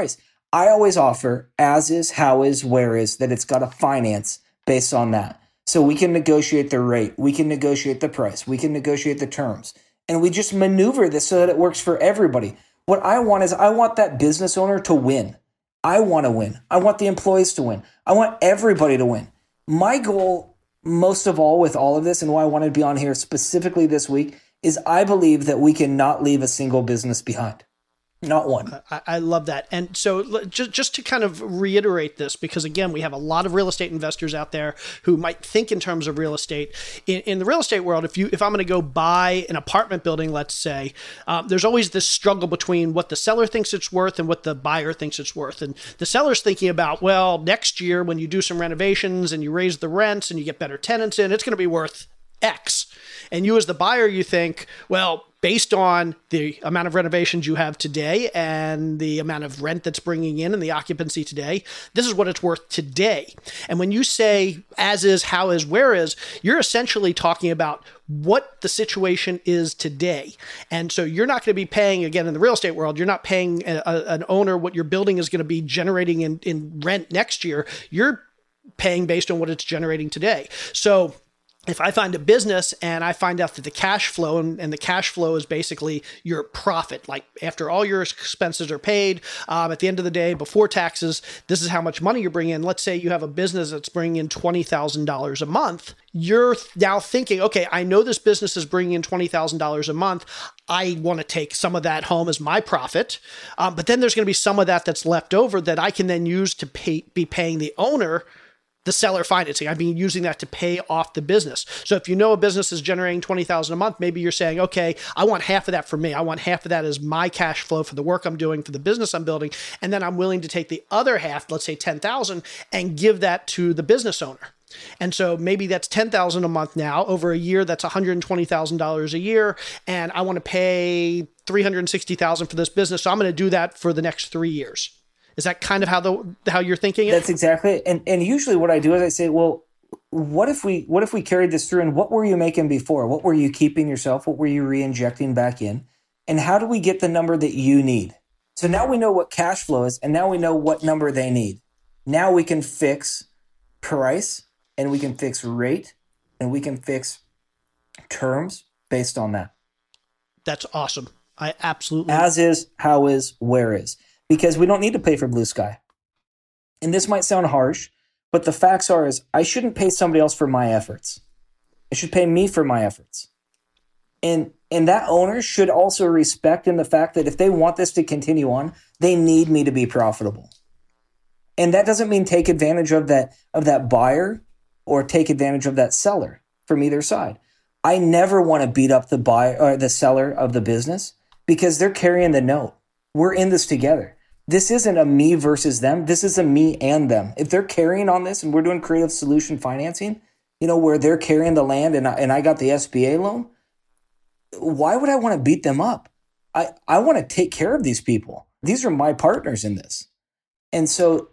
I always offer as is, how is, where is, that it's got a finance based on that. So we can negotiate the rate, we can negotiate the price, we can negotiate the terms, and we just maneuver this so that it works for everybody. What I want is I want that business owner to win. I want to win. I want the employees to win. I want everybody to win. My goal, most of all, with all of this, and why I wanted to be on here specifically this week, is I believe that we cannot leave a single business behind. Not one. I love that. And so just to kind of reiterate this, because again, we have a lot of real estate investors out there who might think in terms of real estate. In the real estate world, if I'm going to go buy an apartment building, let's say, there's always this struggle between what the seller thinks it's worth and what the buyer thinks it's worth. And the seller's thinking about, well, next year when you do some renovations and you raise the rents and you get better tenants in, it's going to be worth X. And you as the buyer, you think, well, based on the amount of renovations you have today and the amount of rent that's bringing in and the occupancy today, this is what it's worth today. And when you say as is, how is, where is, you're essentially talking about what the situation is today. And so you're not going to be paying, again, in the real estate world, you're not paying an owner what your building is going to be generating in rent next year. You're paying based on what it's generating today. So if I find a business and I find out that the cash flow, and the cash flow is basically your profit, like after all your expenses are paid, at the end of the day, before taxes, this is how much money you're bringing in. Let's say you have a business that's bringing in $20,000 a month. You're now thinking, okay, I know this business is bringing in $20,000 a month. I want to take some of that home as my profit. But then there's going to be some of that that's left over that I can then use to be paying the owner the seller financing. I've been using that to pay off the business. So if you know a business is generating $20,000 a month, maybe you're saying, okay, I want half of that for me. I want half of that as my cash flow for the work I'm doing, for the business I'm building. And then I'm willing to take the other half, let's say $10,000, and give that to the business owner. And so maybe that's $10,000 a month now. Over a year, that's $120,000 a year. And I want to pay $360,000 for this business. So I'm going to do that for the next 3 years. Is that kind of how you're thinking it? That's exactly it. And usually what I do is I say, well, what if we carried this through, and what were you making before? What were you keeping yourself? What were you re-injecting back in? And how do we get the number that you need? So now we know what cash flow is, and now we know what number they need. Now we can fix price, and we can fix rate, and we can fix terms based on that. That's awesome. I absolutely. As is, how is, where is. Because we don't need to pay for blue sky. And this might sound harsh, but the facts are is I shouldn't pay somebody else for my efforts. I should pay me for my efforts. And that owner should also respect in the fact that if they want this to continue on, they need me to be profitable. And that doesn't mean take advantage of that buyer or take advantage of that seller from either side. I never want to beat up the buyer or the seller of the business because they're carrying the note. We're in this together. This isn't a me versus them. This is a me and them. If they're carrying on this and we're doing creative solution financing, where they're carrying the land and I got the SBA loan, why would I want to beat them up? I want to take care of these people. These are my partners in this. And so,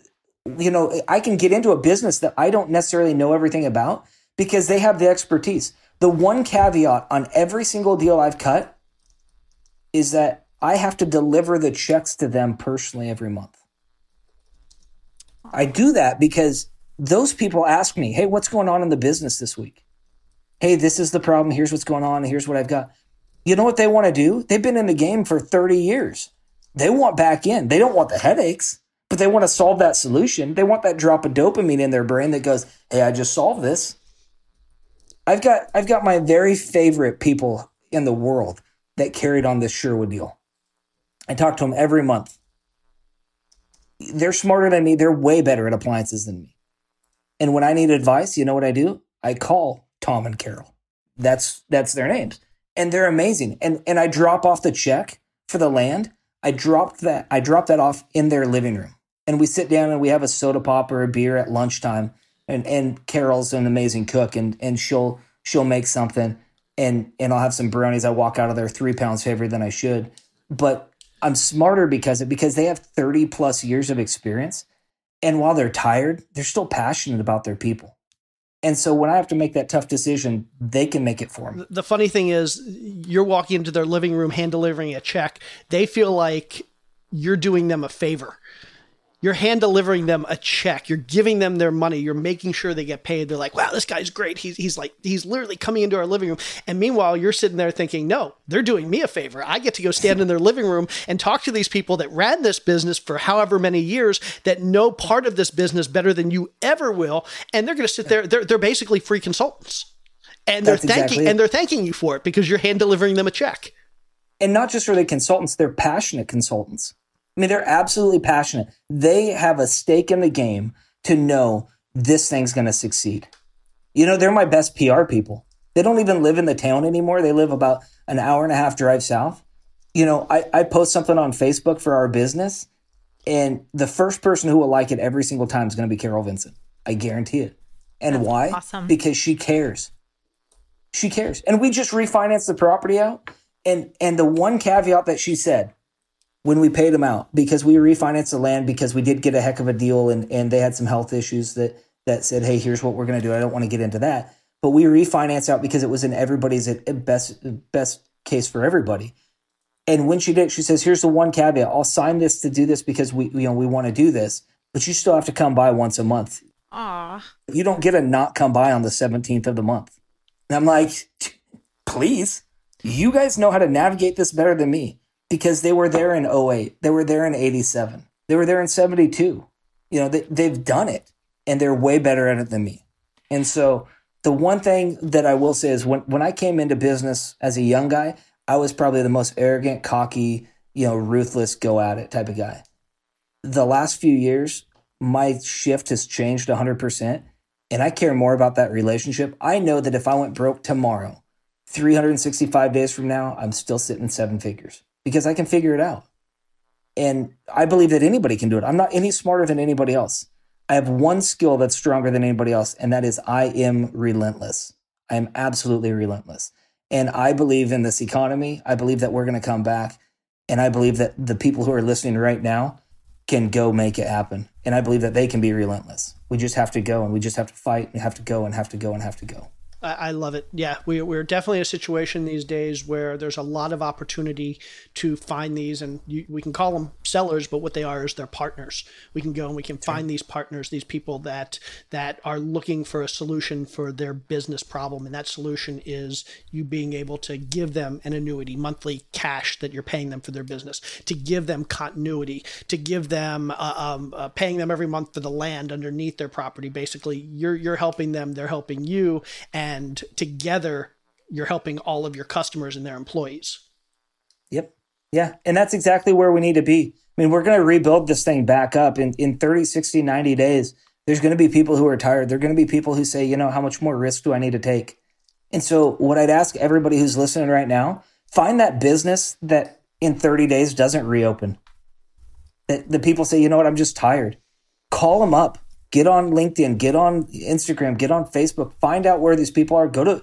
I can get into a business that I don't necessarily know everything about because they have the expertise. The one caveat on every single deal I've cut is that I have to deliver the checks to them personally every month. I do that because those people ask me, hey, what's going on in the business this week? Hey, this is the problem. Here's what's going on. And here's what I've got. You know what they want to do? They've been in the game for 30 years. They want back in. They don't want the headaches, but they want to solve that solution. They want that drop of dopamine in their brain that goes, hey, I just solved this. I've got my very favorite people in the world that carried on this Sherwood deal. I talk to them every month. They're smarter than me. They're way better at appliances than me. And when I need advice, you know what I do? I call Tom and Carol. That's their names. And they're amazing. And I drop off the check for the land. I drop that off in their living room. And we sit down and we have a soda pop or a beer at lunchtime. And Carol's an amazing cook and she'll make something and I'll have some brownies. I walk out of there 3 pounds heavier than I should. But I'm smarter because they have 30 plus years of experience. And while they're tired, they're still passionate about their people. And so when I have to make that tough decision, they can make it for me. The funny thing is you're walking into their living room, hand delivering a check. They feel like you're doing them a favor. You're hand delivering them a check. You're giving them their money. You're making sure they get paid. They're like, wow, this guy's great. He's literally coming into our living room. And meanwhile, you're sitting there thinking, no, they're doing me a favor. I get to go stand in their living room and talk to these people that ran this business for however many years, that know part of this business better than you ever will. And they're going to sit there. They're basically free consultants. And they're thanking you for it because you're hand delivering them a check. And not just are they consultants, they're passionate consultants. I mean, they're absolutely passionate. They have a stake in the game to know this thing's going to succeed. You know, they're my best PR people. They don't even live in the town anymore. They live about an hour and a half drive south. You know, I post something on Facebook for our business, and the first person who will like it every single time is going to be Carol Vincent. I guarantee it. And That's why? awesome. Because she cares. She cares. And we just refinanced the property out. And the one caveat that she said, when we paid them out, because we refinanced the land, because we did get a heck of a deal, and they had some health issues that said, hey, here's what we're going to do. I don't want to get into that. But we refinanced out because it was in everybody's best case for everybody. And when she did, she says, here's the one caveat. I'll sign this to do this because we want to do this, but you still have to come by once a month. Aw. You don't get to not come by on the 17th of the month. And I'm like, please, you guys know how to navigate this better than me. Because they were there in 2008. They were there in 87. They were there in 72. You know, they've done it, and they're way better at it than me. And so the one thing that I will say is when I came into business as a young guy, I was probably the most arrogant, cocky, ruthless, go at it type of guy. The last few years, my shift has changed 100%, and I care more about that relationship. I know that if I went broke tomorrow, 365 days from now, I'm still sitting 7 figures. Because I can figure it out. And I believe that anybody can do it. I'm not any smarter than anybody else. I have one skill that's stronger than anybody else, and that is I am relentless. I am absolutely relentless. And I believe in this economy. I believe that we're going to come back. And I believe that the people who are listening right now can go make it happen. And I believe that they can be relentless. We just have to go, and we just have to fight, and have to go, and have to go, and have to go. I love it. Yeah, we're definitely in a situation these days where there's a lot of opportunity to find these, and we can call them sellers, but what they are is they're partners. We can go and we can find these partners, these people that are looking for a solution for their business problem, and that solution is you being able to give them an annuity, monthly cash that you're paying them for their business, to give them continuity, to give them paying them every month for the land underneath their property. Basically, you're helping them, they're helping you, and together you're helping all of your customers and their employees. Yep. Yeah. And that's exactly where we need to be. I mean, we're going to rebuild this thing back up in 30, 60, 90 days. There's going to be people who are tired. There are going to be people who say, how much more risk do I need to take? And so what I'd ask everybody who's listening right now, find that business that in 30 days doesn't reopen. That the people say, I'm just tired. Call them up. Get on LinkedIn, get on Instagram, get on Facebook, find out where these people are. Go to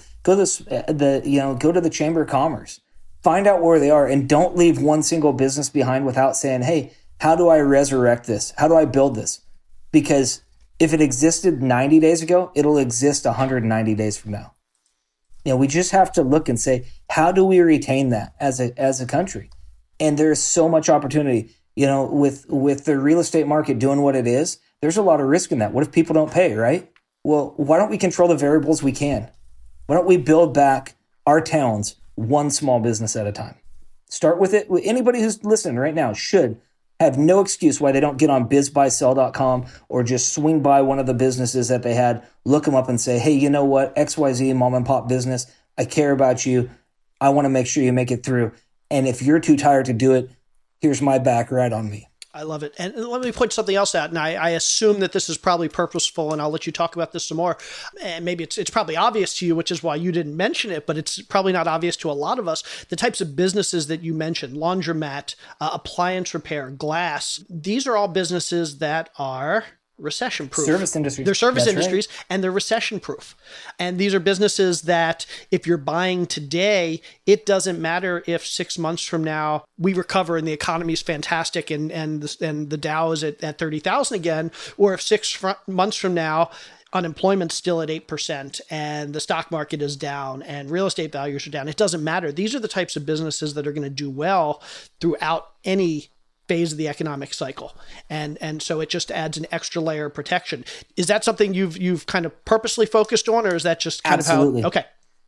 the Chamber of Commerce. Find out where they are, and don't leave one single business behind without saying, hey, how do I resurrect this? How do I build this? Because if it existed 90 days ago, it'll exist 190 days from now. We just have to look and say, how do we retain that as a country? And there's so much opportunity, with the real estate market doing what it is. There's a lot of risk in that. What if people don't pay, right? Well, why don't we control the variables we can? Why don't we build back our towns one small business at a time? Start with it. Anybody who's listening right now should have no excuse why they don't get on bizbuysell.com or just swing by one of the businesses that they had, look them up and say, hey, you know what? XYZ mom and pop business. I care about you. I want to make sure you make it through. And if you're too tired to do it, here's my back right on me. I love it. And let me point something else out. And I assume that this is probably purposeful, and I'll let you talk about this some more. And maybe it's probably obvious to you, which is why you didn't mention it, but it's probably not obvious to a lot of us. The types of businesses that you mentioned, laundromat, appliance repair, glass, these are all businesses that are recession proof. Service industries. They're service industries, right. And they're recession proof. And these are businesses that if you're buying today, it doesn't matter if 6 months from now we recover and the economy is fantastic and the Dow is at 30,000 again, or if 6 months from now unemployment's still at 8% and the stock market is down and real estate values are down. It doesn't matter. These are the types of businesses that are going to do well throughout any phase of the economic cycle. And so it just adds an extra layer of protection. Is that something you've kind of purposely focused on, or is that just kind Absolutely. of how? Okay.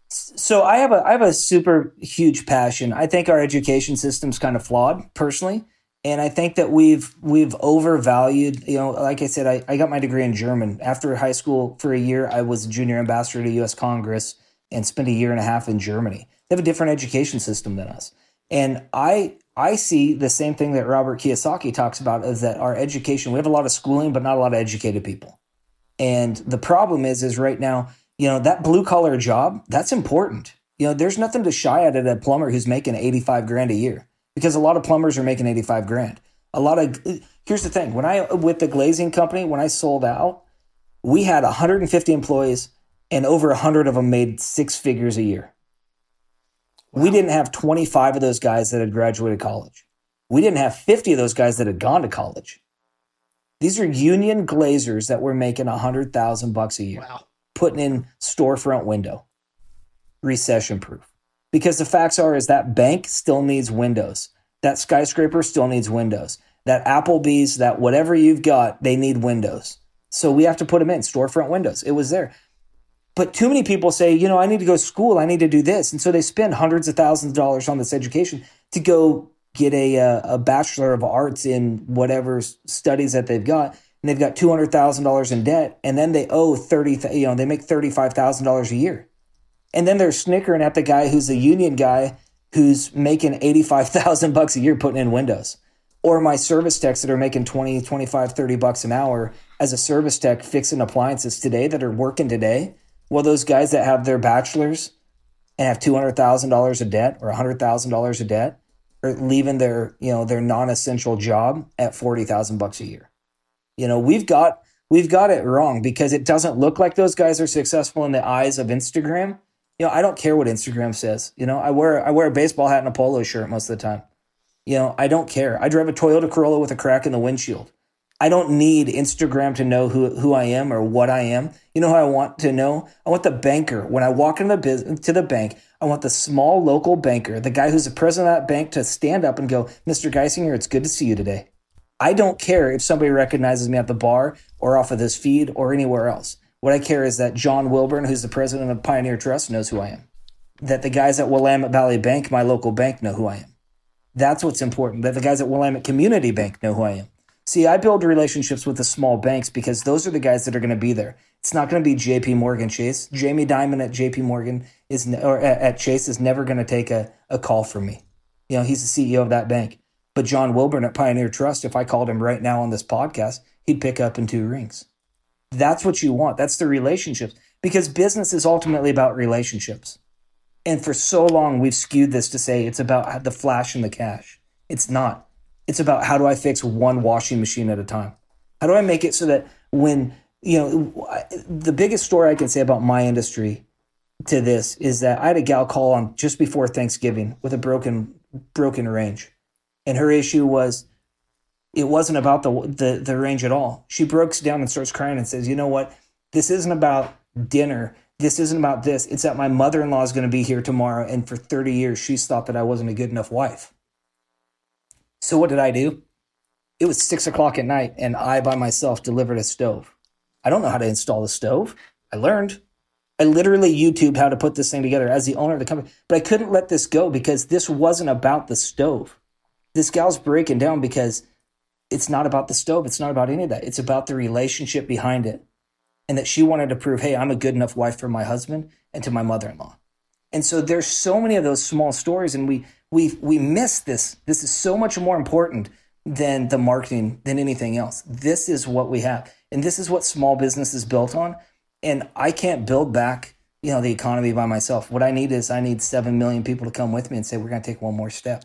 So I have a super huge passion. I think our education system's kind of flawed personally. And I think that we've overvalued, like I said, I got my degree in German. After high school for a year, I was a junior ambassador to U.S. Congress and spent a year and a half in Germany. They have a different education system than us. And I see the same thing that Robert Kiyosaki talks about, is that our education, we have a lot of schooling, but not a lot of educated people. And the problem is right now, that blue collar job, that's important. There's nothing to shy at a plumber who's making 85 grand a year, because a lot of plumbers are making 85 grand. Here's the thing. With the glazing company, when I sold out, we had 150 employees and over 100 of them made six figures a year. Wow. We didn't have 25 of those guys that had graduated college. We didn't have 50 of those guys that had gone to college. These are union glazers that were making $100,000 a year. Wow. Putting in storefront window, recession proof. Because the facts is that bank still needs windows. That skyscraper still needs windows. That Applebee's, that whatever you've got, they need windows. So we have to put them in, storefront windows. It was there. But too many people say, I need to go to school. I need to do this. And so they spend hundreds of thousands of dollars on this education to go get a Bachelor of Arts in whatever studies that they've got. And they've got $200,000 in debt, and then they owe they make $35,000 a year. And then they're snickering at the guy who's a union guy who's making $85,000 a year putting in windows. Or my service techs that are making $20, $25, $30 an hour as a service tech fixing appliances today that are working today. Well, those guys that have their bachelors and have $200,000 of debt or $100,000 of debt are leaving their non-essential job at $40,000 a year. We've got it wrong, because it doesn't look like those guys are successful in the eyes of Instagram. I don't care what Instagram says. I wear a baseball hat and a polo shirt most of the time. I don't care. I drive a Toyota Corolla with a crack in the windshield. I don't need Instagram to know who I am or what I am. You know who I want to know? I want the banker. When I walk into the bank, I want the small local banker, the guy who's the president of that bank, to stand up and go, "Mr. Geisinger, it's good to see you today." I don't care if somebody recognizes me at the bar or off of this feed or anywhere else. What I care is that John Wilburn, who's the president of Pioneer Trust, knows who I am. That the guys at Willamette Valley Bank, my local bank, know who I am. That's what's important. That the guys at Willamette Community Bank know who I am. See, I build relationships with the small banks because those are the guys that are going to be there. It's not going to be JP Morgan Chase. Jamie Dimon at JP Morgan at Chase is never going to take a call from me. He's the CEO of that bank. But John Wilburn at Pioneer Trust, if I called him right now on this podcast, he'd pick up in 2 rings. That's what you want. That's the relationships. Because business is ultimately about relationships. And for so long, we've skewed this to say it's about the flash and the cash. It's not. It's about, how do I fix one washing machine at a time? How do I make it so that when, the biggest story I can say about my industry to this is that I had a gal call on just before Thanksgiving with a broken range. And her issue was, it wasn't about the range at all. She breaks down and starts crying and says, "You know what? This isn't about dinner. This isn't about this. It's that my mother-in-law is going to be here tomorrow. And for 30 years, she's thought that I wasn't a good enough wife." So what did I do? It was 6:00 at night, and I, by myself, delivered a stove. I don't know how to install the stove. I learned. I literally YouTubed how to put this thing together as the owner of the company. But I couldn't let this go because this wasn't about the stove. This gal's breaking down because it's not about the stove. It's not about any of that. It's about the relationship behind it. And that she wanted to prove, hey, I'm a good enough wife for my husband and to my mother-in-law. And so there's so many of those small stories, and we miss this. This is so much more important than the marketing, than anything else. This is what we have. And this is what small business is built on. And I can't build back, the economy by myself. What I need 7 million people to come with me and say, we're going to take one more step.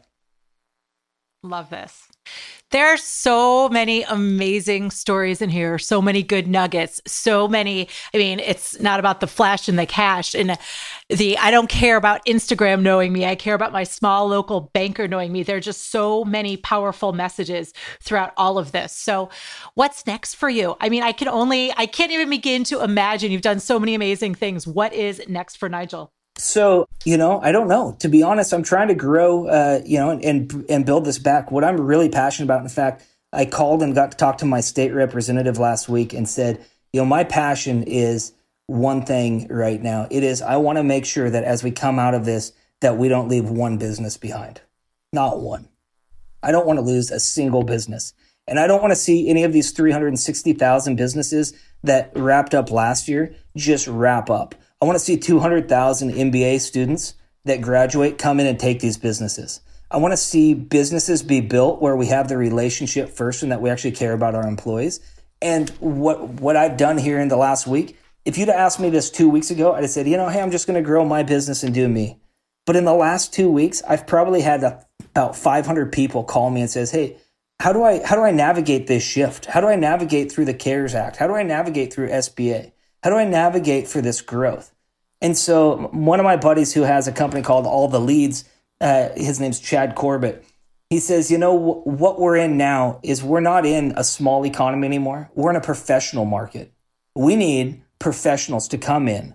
Love this. There are so many amazing stories in here, so many good nuggets, so many. I mean, it's not about the flash and the cash and I don't care about Instagram knowing me. I care about my small local banker knowing me. There are just so many powerful messages throughout all of this. So what's next for you? I mean, I can't even begin to imagine. You've done so many amazing things. What is next for Nigel? So, I don't know. To be honest, I'm trying to grow, and build this back. What I'm really passionate about, in fact, I called and got to talk to my state representative last week and said, my passion is one thing right now. It is, I want to make sure that as we come out of this, that we don't leave one business behind. Not one. I don't want to lose a single business. And I don't want to see any of these 360,000 businesses that wrapped up last year just wrap up. I want to see 200,000 MBA students that graduate come in and take these businesses. I want to see businesses be built where we have the relationship first and that we actually care about our employees. And what I've done here in the last week, if you'd asked me this 2 weeks ago, I'd have said, hey, I'm just going to grow my business and do me. But in the last 2 weeks, I've probably had about 500 people call me and says, hey, how do I navigate this shift? How do I navigate through the CARES Act? How do I navigate through SBA? How do I navigate for this growth? And so one of my buddies who has a company called All the Leads, his name's Chad Corbett. He says, what we're in now is we're not in a small economy anymore. We're in a professional market. We need professionals to come in,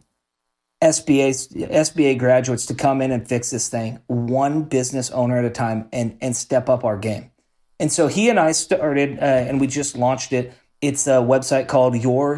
SBA graduates to come in and fix this thing, one business owner at a time, and step up our game. And so he and I started, and we just launched it. It's a website called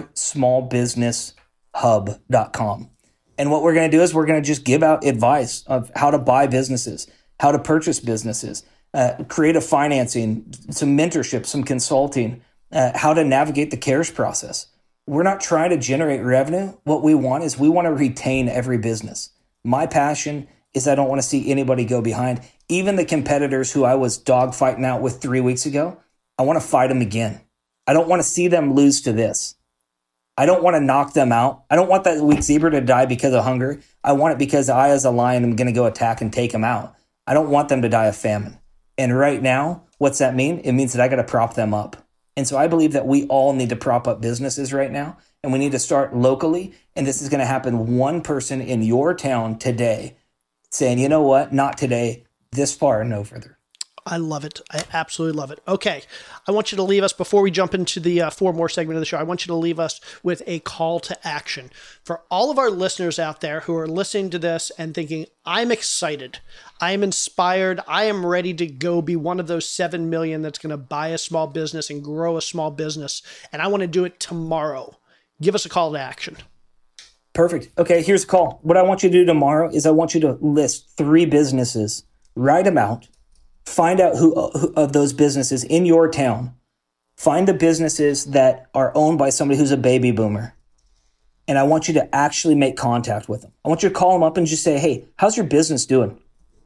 yoursmallbusinesshub.com. And what we're going to do is we're going to just give out advice of how to buy businesses, how to purchase businesses, creative financing, some mentorship, some consulting, how to navigate the CARES process. We're not trying to generate revenue. What we want is we want to retain every business. My passion is I don't want to see anybody go behind. Even the competitors who I was dogfighting out with 3 weeks ago, I want to fight them again. I don't want to see them lose to this. I don't want to knock them out. I don't want that weak zebra to die because of hunger. I want it because I, as a lion, am going to go attack and take them out. I don't want them to die of famine. And right now, what's that mean? It means that I got to prop them up. And so I believe that we all need to prop up businesses right now, and we need to start locally. And this is going to happen one person in your town today saying, you know what, not today, this far and no further. I love it. I absolutely love it. Okay. I want you to leave us, before we jump into the 4 more segment of the show, I want you to leave us with a call to action. For all of our listeners out there who are listening to this and thinking, I'm excited, I am inspired, I am ready to go be one of those 7 million that's going to buy a small business and grow a small business, and I want to do it tomorrow. Give us a call to action. Perfect. Okay, here's a call. What I want you to do tomorrow is I want you to list 3 businesses, write them out, find out who of those businesses in your town. Find the businesses that are owned by somebody who's a baby boomer. And I want you to actually make contact with them. I want you to call them up and just say, hey, how's your business doing?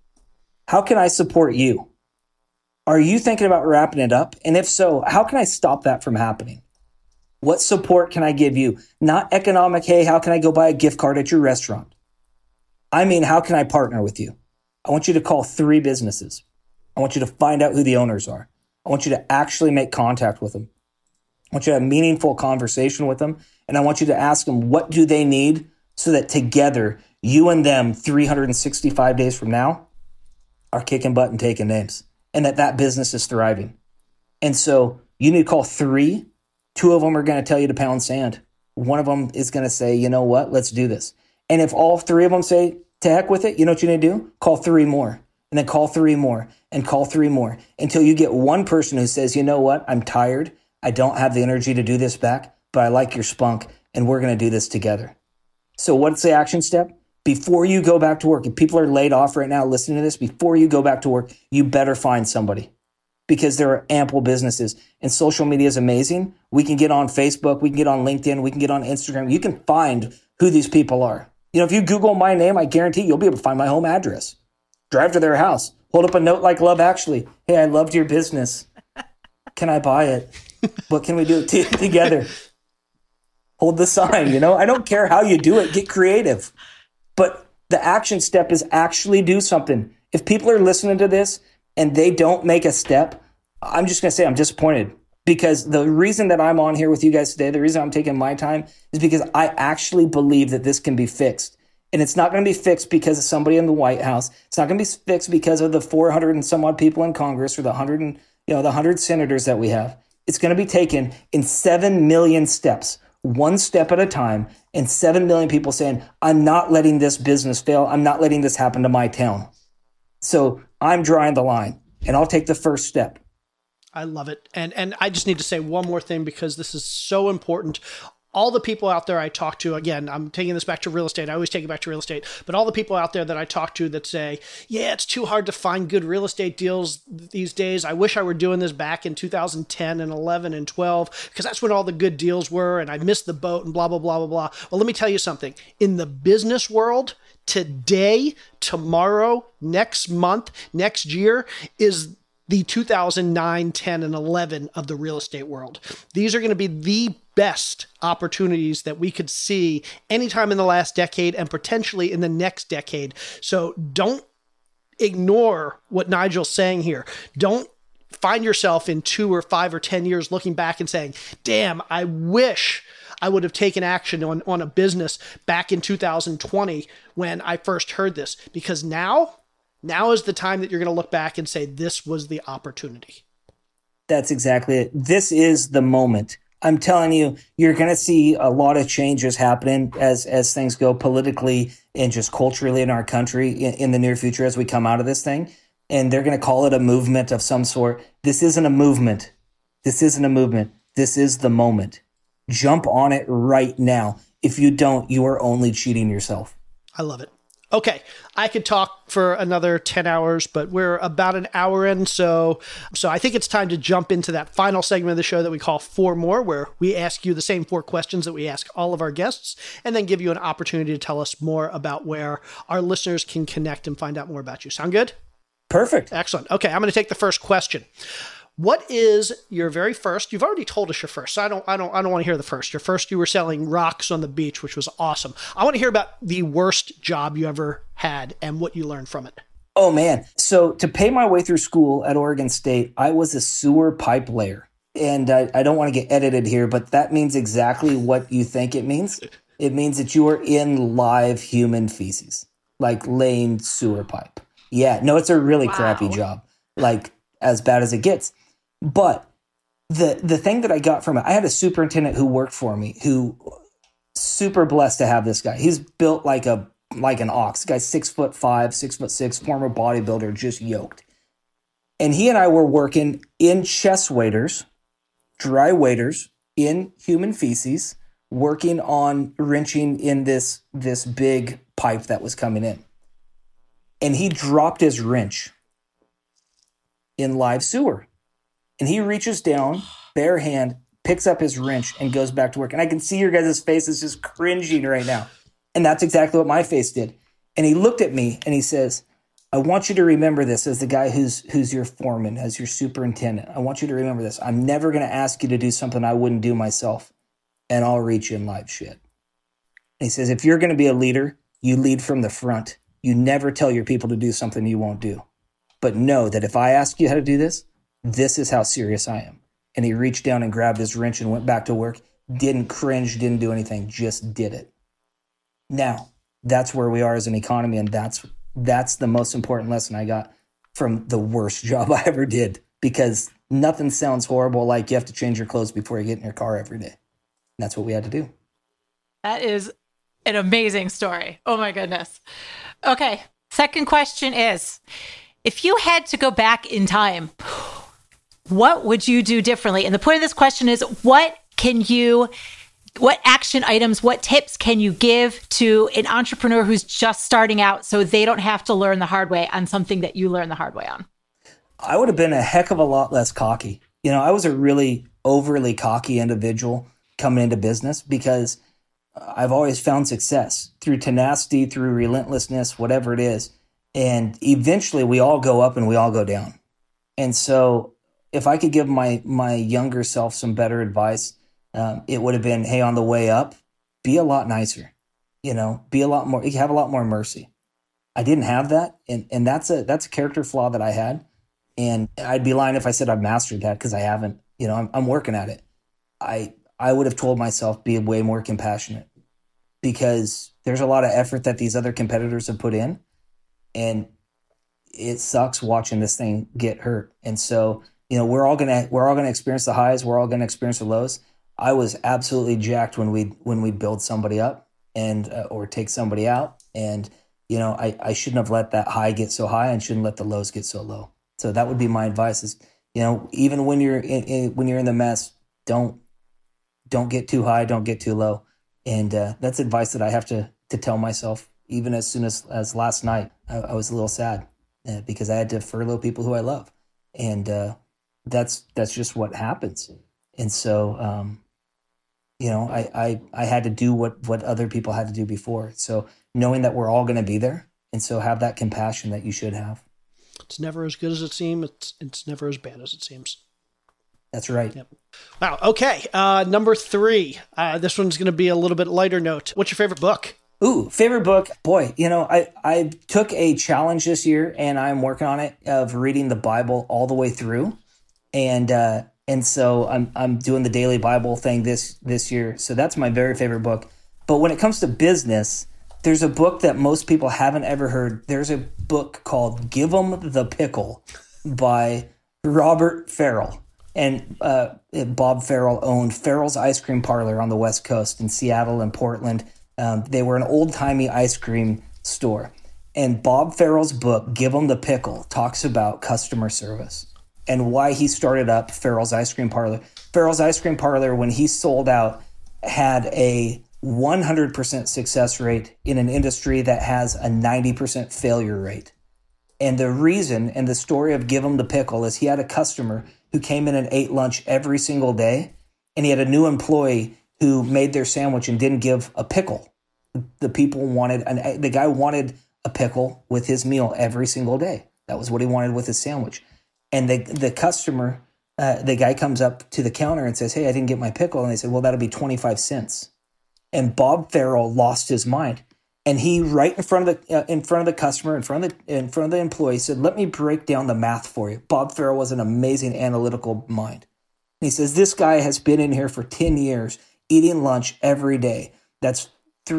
How can I support you? Are you thinking about wrapping it up? And if so, how can I stop that from happening? What support can I give you? Not economic, hey, how can I go buy a gift card at your restaurant? I mean, how can I partner with you? I want you to call 3 businesses. I want you to find out who the owners are. I want you to actually make contact with them. I want you to have a meaningful conversation with them. And I want you to ask them, what do they need so that together, you and them 365 days from now are kicking butt and taking names, and that business is thriving. And so you need to call 3. 2 of them are going to tell you to pound sand. One of them is going to say, you know what, let's do this. And if all 3 of them say, to heck with it, you know what you need to do? Call 3 more. And then call 3 more and call 3 more until you get one person who says, you know what, I'm tired. I don't have the energy to do this back, but I like your spunk and we're going to do this together. So what's the action step? Before you go back to work, if people are laid off right now listening to this, before you go back to work, you better find somebody, because there are ample businesses, and social media is amazing. We can get on Facebook, we can get on LinkedIn, we can get on Instagram. You can find who these people are. If you Google my name, I guarantee you'll be able to find my home address. Drive to their house, hold up a note like Love Actually. Hey, I loved your business. Can I buy it? What can we do together? Hold the sign, I don't care how you do it. Get creative. But the action step is actually do something. If people are listening to this and they don't make a step, I'm just going to say I'm disappointed. Because the reason that I'm on here with you guys today, the reason I'm taking my time is because I actually believe that this can be fixed. And it's not going to be fixed because of somebody in the White House. It's not going to be fixed because of the 400 and some odd people in Congress or the 100 senators that we have. It's going to be taken in 7 million steps, one step at a time, and 7 million people saying, I'm not letting this business fail. I'm not letting this happen to my town. So I'm drawing the line, and I'll take the first step. I love it. And I just need to say one more thing because this is so important. All the people out there I talk to, again, I'm taking this back to real estate. I always take it back to real estate. But all the people out there that I talk to that say, yeah, it's too hard to find good real estate deals these days. I wish I were doing this back in 2010 and 11 and 12 because that's when all the good deals were and I missed the boat and blah, blah, blah, blah, blah. Well, let me tell you something. In the business world, today, tomorrow, next month, next year is the 2009, 10, and 11 of the real estate world. These are going to be the best opportunities that we could see anytime in the last decade and potentially in the next decade. So don't ignore what Nigel's saying here. Don't find yourself in 2 or 5 or 10 years looking back and saying, damn, I wish I would have taken action on a business back in 2020 when I first heard this. Because now is the time that you're going to look back and say, this was the opportunity. That's exactly it. This is the moment. I'm telling you, you're going to see a lot of changes happening as things go politically and just culturally in our country in the near future as we come out of this thing. And they're going to call it a movement of some sort. This isn't a movement. This isn't a movement. This is the moment. Jump on it right now. If you don't, you are only cheating yourself. I love it. Okay, I could talk for another 10 hours, but we're about an hour in, so I think it's time to jump into that final segment of the show that we call 4 More, where we ask you the same 4 questions that we ask all of our guests, and then give you an opportunity to tell us more about where our listeners can connect and find out more about you. Sound good? Perfect. Excellent. Okay, I'm going to take the first question. What is your very first? You've already told us your first, so I don't want to hear the first. Your first, you were selling rocks on the beach, which was awesome. I want to hear about the worst job you ever had and what you learned from it. Oh man! So to pay my way through school at Oregon State, I was a sewer pipe layer, and I don't want to get edited here, but that means exactly what you think it means. It means that you are in live human feces, like laying sewer pipe. Yeah, no, it's a really crappy job, like as bad as it gets. But the thing that I got from it, I had a superintendent who worked for me who super blessed to have this guy. He's built like an ox. The guy's 6'5", 6'6", former bodybuilder, just yoked. And he and I were working in chest waders, dry waders, in human feces, working on wrenching in this big pipe that was coming in. And he dropped his wrench in live sewer. And he reaches down, bare hand, picks up his wrench, and goes back to work. And I can see your guys' faces just cringing right now. And that's exactly what my face did. And he looked at me and he says, I want you to remember this as the guy who's your foreman, as your superintendent. I want you to remember this. I'm never going to ask you to do something I wouldn't do myself. And I'll reach in live shit. And he says, if you're going to be a leader, you lead from the front. You never tell your people to do something you won't do. But know that if I ask you how to do this, this is how serious I am. And he reached down and grabbed his wrench and went back to work. Didn't cringe, didn't do anything, just did it. Now, that's where we are as an economy, and that's the most important lesson I got from the worst job I ever did, because nothing sounds horrible like you have to change your clothes before you get in your car every day. And that's what we had to do. That is an amazing story. Oh my goodness. Okay, second question is, if you had to go back in time, what would you do differently? And the point of this question is, what action items, what tips can you give to an entrepreneur who's just starting out so they don't have to learn the hard way on something that you learned the hard way on? I would have been a heck of a lot less cocky. You know, I was a really overly cocky individual coming into business because I've always found success through tenacity, through relentlessness, whatever it is. And eventually we all go up and we all go down. And so if I could give my younger self some better advice, it would have been, hey, on the way up, be a lot nicer, be a lot more, you have a lot more mercy. I didn't have that. And that's a character flaw that I had. And I'd be lying if I said I've mastered that, because I haven't. I'm working at it. I would have told myself, be way more compassionate, because there's a lot of effort that these other competitors have put in, and it sucks watching this thing get hurt. And so, we're all gonna experience the highs. We're all gonna experience the lows. I was absolutely jacked when we build somebody up and or take somebody out. And, you know, I shouldn't have let that high get so high and shouldn't let the lows get so low. So that would be my advice is, you know, even when you're in the mess, don't get too high, don't get too low. And that's advice that I have to tell myself. Even as soon as last night, I was a little sad because I had to furlough people who I love. And that's just what happens. And so, you know, I had to do what other people had to do before. So knowing that we're all going to be there. And so have that compassion that you should have. It's never as good as it seems. It's never as bad as it seems. That's right. Yep. Wow. Okay. Number 3. This one's going to be a little bit lighter note. What's your favorite book? Ooh, favorite book. Boy, you know, I took a challenge this year and I'm working on it of reading the Bible all the way through. And so I'm doing the daily Bible thing this year. So that's my very favorite book. But when it comes to business, there's a book that most people haven't ever heard. There's a book called Give 'Em the Pickle by Robert Farrell. And Bob Farrell owned Farrell's Ice Cream Parlor on the West Coast in Seattle and Portland. They were an old-timey ice cream store. And Bob Farrell's book, Give 'Em the Pickle, talks about customer service and why he started up Farrell's Ice Cream Parlor. Farrell's Ice Cream Parlor, when he sold out, had a 100% success rate in an industry that has a 90% failure rate. And the reason and the story of Give 'Em the Pickle is he had a customer who came in and ate lunch every single day, and he had a new employee who made their sandwich and didn't give a pickle. The guy wanted a pickle with his meal every single day. That was what he wanted with his sandwich. And the customer, the guy comes up to the counter and says, "Hey, I didn't get my pickle." And they said, "Well, that'll be 25 cents. And Bob Farrell lost his mind. And he, right in front of the customer, in front of the employee, said, "Let me break down the math for you." Bob Farrell was an amazing analytical mind. And he says, "This guy has been in here for 10 years, eating lunch every day. That's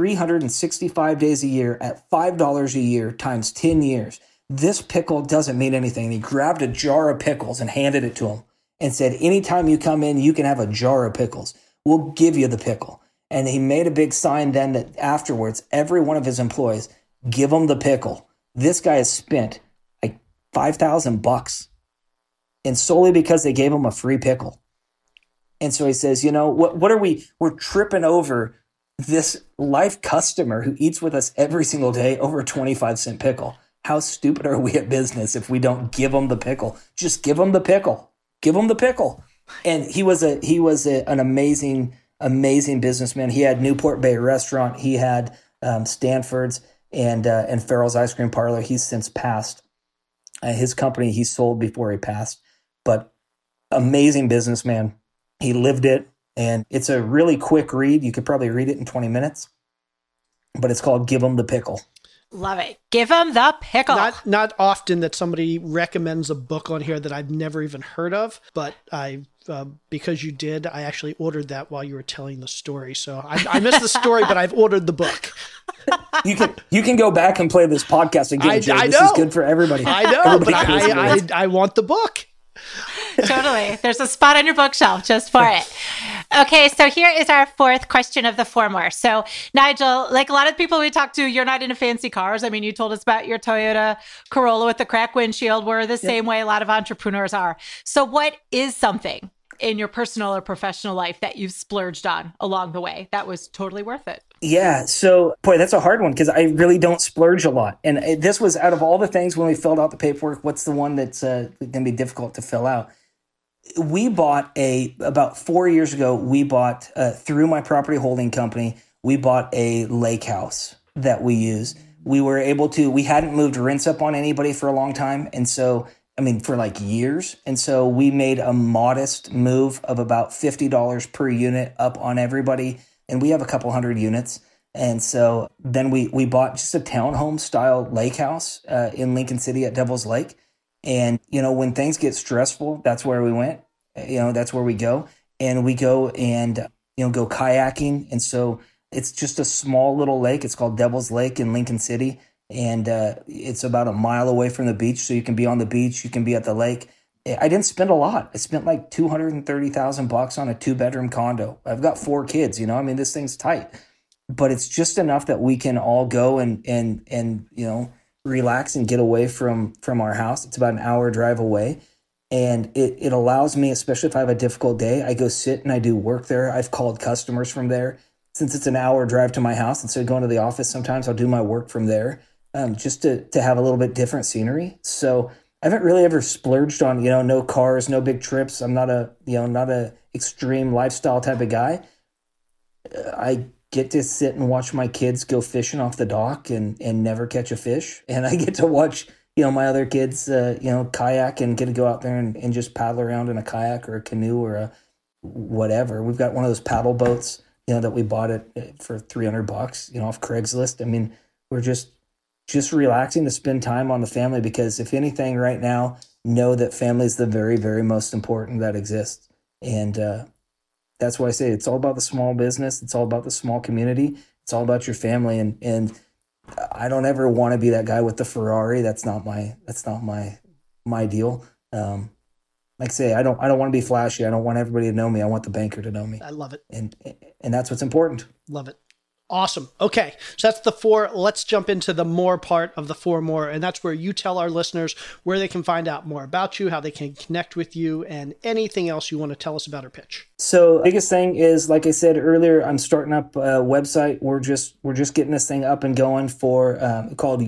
365 days a year at $5 a year times 10 years. This pickle doesn't mean anything." And he grabbed a jar of pickles and handed it to him and said, "Anytime you come in, you can have a jar of pickles. We'll give you the pickle." And he made a big sign then that afterwards, every one of his employees, give him the pickle. This guy has spent like $5,000, and solely because they gave him a free pickle. And so he says, you know, what are we're tripping over this life customer who eats with us every single day over a 25-cent pickle. How stupid are we at business if we don't give them the pickle? Just give them the pickle. Give them the pickle. And he was an amazing businessman. He had Newport Bay Restaurant. He had Stanford's and Farrell's Ice Cream Parlor. He's since passed. His company he sold before he passed. But amazing businessman. He lived it. And it's a really quick read. You could probably read it in 20 minutes. But it's called Give 'Em the Pickle. Love it. Give 'em the pickle. Not often that somebody recommends a book on here that I've never even heard of, but because you did, I actually ordered that while you were telling the story. So I missed the story, but I've ordered the book. You can go back and play this podcast again, Jay. This is good for everybody. I know, but I want the book. Totally. There's a spot on your bookshelf just for it. Okay, so here is our fourth question of the 4 more. So, Nigel, like a lot of people we talk to, you're not into fancy cars. I mean, you told us about your Toyota Corolla with the cracked windshield. We're the same way a lot of entrepreneurs are. So what is something in your personal or professional life that you've splurged on along the way that was totally worth it? Yeah. So, boy, that's a hard one because I really don't splurge a lot. And this was out of all the things when we filled out the paperwork, what's the one that's going to be difficult to fill out? We bought about 4 years ago, through my property holding company, we bought a lake house that we use. We hadn't moved rents up on anybody for a long time. And so, for like years. And so we made a modest move of about $50 per unit up on everybody. And we have a couple hundred units. And so then we bought just a townhome style lake house in Lincoln City at Devil's Lake. And, when things get stressful, that's where we went. That's where we go. And we go and, go kayaking. And so it's just a small little lake. It's called Devil's Lake in Lincoln City. And it's about a mile away from the beach. So you can be on the beach, you can be at the lake. I didn't spend a lot. I spent like $230,000 on a 2-bedroom condo. I've got 4 kids, this thing's tight, but it's just enough that we can all go and relax and get away from our house. It's about an hour drive away. And it allows me, especially if I have a difficult day, I go sit and I do work there. I've called customers from there. Since it's an hour drive to my house, instead of going to the office, sometimes I'll do my work from there, just to have a little bit different scenery. So I haven't really ever splurged on, no cars, no big trips. I'm not a extreme lifestyle type of guy. I get to sit and watch my kids go fishing off the dock and never catch a fish. And I get to watch, my other kids, kayak and get to go out there and just paddle around in a kayak or a canoe or a whatever. We've got one of those paddle boats, that we bought it for $300, off Craigslist. I mean, we're just relaxing to spend time on the family, because if anything right now, know that family is the very, very most important that exists. And that's why I say it's all about the small business. It's all about the small community. It's all about your family. And I don't ever want to be that guy with the Ferrari. That's not my deal. Like I say, I don't want to be flashy. I don't want everybody to know me. I want the banker to know me. I love it. And that's what's important. Love it. Awesome. Okay. So that's the 4. Let's jump into the more part of the 4 more. And that's where you tell our listeners where they can find out more about you, how they can connect with you, and anything else you want to tell us about or pitch. So biggest thing is, like I said earlier, I'm starting up a website. We're just getting this thing up and going for called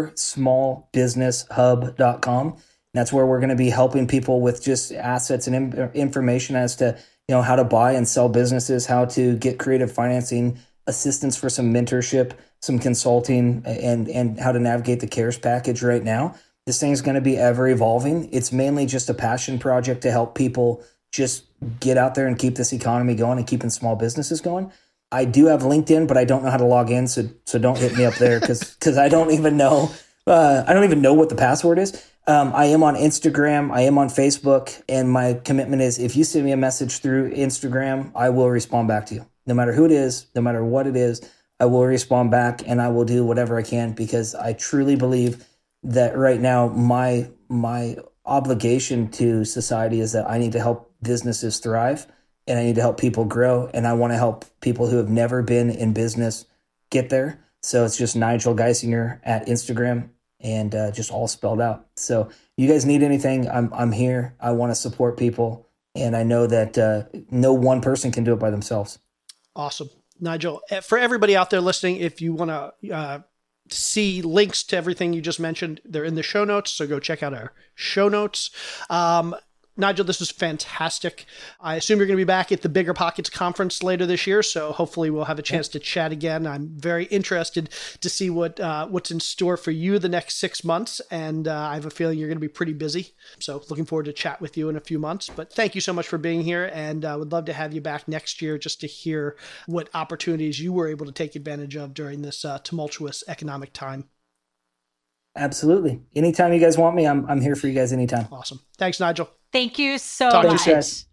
yoursmallbusinesshub.com. And that's where we're going to be helping people with just assets and information as to, how to buy and sell businesses, how to get creative financing, assistance for some mentorship, some consulting, and how to navigate the CARES package right now. This thing's going to be ever evolving. It's mainly just a passion project to help people just get out there and keep this economy going and keeping small businesses going. I do have LinkedIn, but I don't know how to log in, so don't hit me up there because I don't even know. I don't even know what the password is. I am on Instagram. I am on Facebook, and my commitment is if you send me a message through Instagram, I will respond back to you. No matter who it is, no matter what it is, I will respond back and I will do whatever I can, because I truly believe that right now my obligation to society is that I need to help businesses thrive and I need to help people grow, and I want to help people who have never been in business get there. So it's just Nigel Geisinger at Instagram, and just all spelled out. So you guys need anything, I'm here. I want to support people, and I know that no one person can do it by themselves. Awesome. Nigel, for everybody out there listening, if you want to see links to everything you just mentioned, they're in the show notes. So go check out our show notes. Nigel, this was fantastic. I assume you're going to be back at the Bigger Pockets conference later this year, so hopefully we'll have a chance to chat again. I'm very interested to see what's in store for you the next 6 months, and I have a feeling you're going to be pretty busy. So looking forward to chat with you in a few months. But thank you so much for being here, and I would love to have you back next year just to hear what opportunities you were able to take advantage of during this tumultuous economic time. Absolutely. Anytime you guys want me, I'm here for you guys anytime. Awesome. Thanks, Nigel. Thank you so much.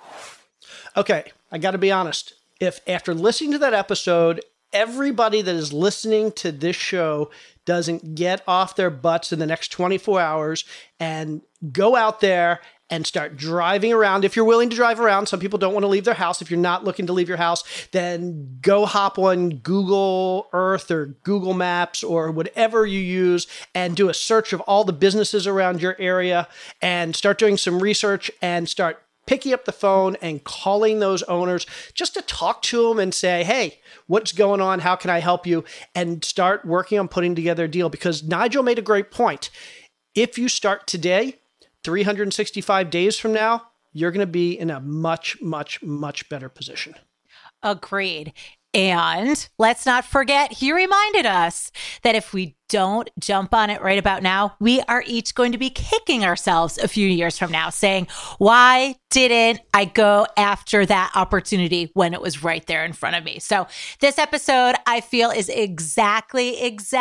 Okay, I got to be honest. If after listening to that episode, everybody that is listening to this show doesn't get off their butts in the next 24 hours and go out there and start driving around. If you're willing to drive around, some people don't want to leave their house. If you're not looking to leave your house, then go hop on Google Earth or Google Maps or whatever you use and do a search of all the businesses around your area and start doing some research and start picking up the phone and calling those owners just to talk to them and say, hey, what's going on? How can I help you? And start working on putting together a deal, because Nigel made a great point. If you start today, 365 days from now, you're going to be in a much, much, much better position. Agreed. And let's not forget, he reminded us that if we don't jump on it right about now, we are each going to be kicking ourselves a few years from now, saying, why didn't I go after that opportunity when it was right there in front of me? So this episode, I feel, is exactly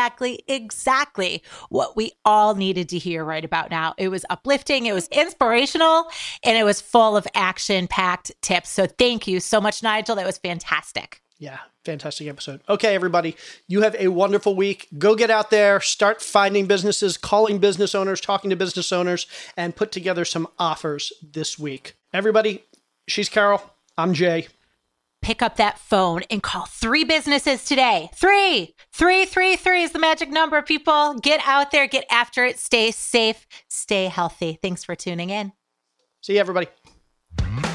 what we all needed to hear right about now. It was uplifting, it was inspirational, and it was full of action-packed tips. So thank you so much, Nigel. That was fantastic. Yeah, fantastic episode. Okay, everybody, you have a wonderful week. Go get out there, start finding businesses, calling business owners, talking to business owners, and put together some offers this week. Everybody, she's Carol. I'm Jay. Pick up that phone and call 3 businesses today. 3 is the magic number, people. Get out there, get after it, stay safe, stay healthy. Thanks for tuning in. See you, everybody.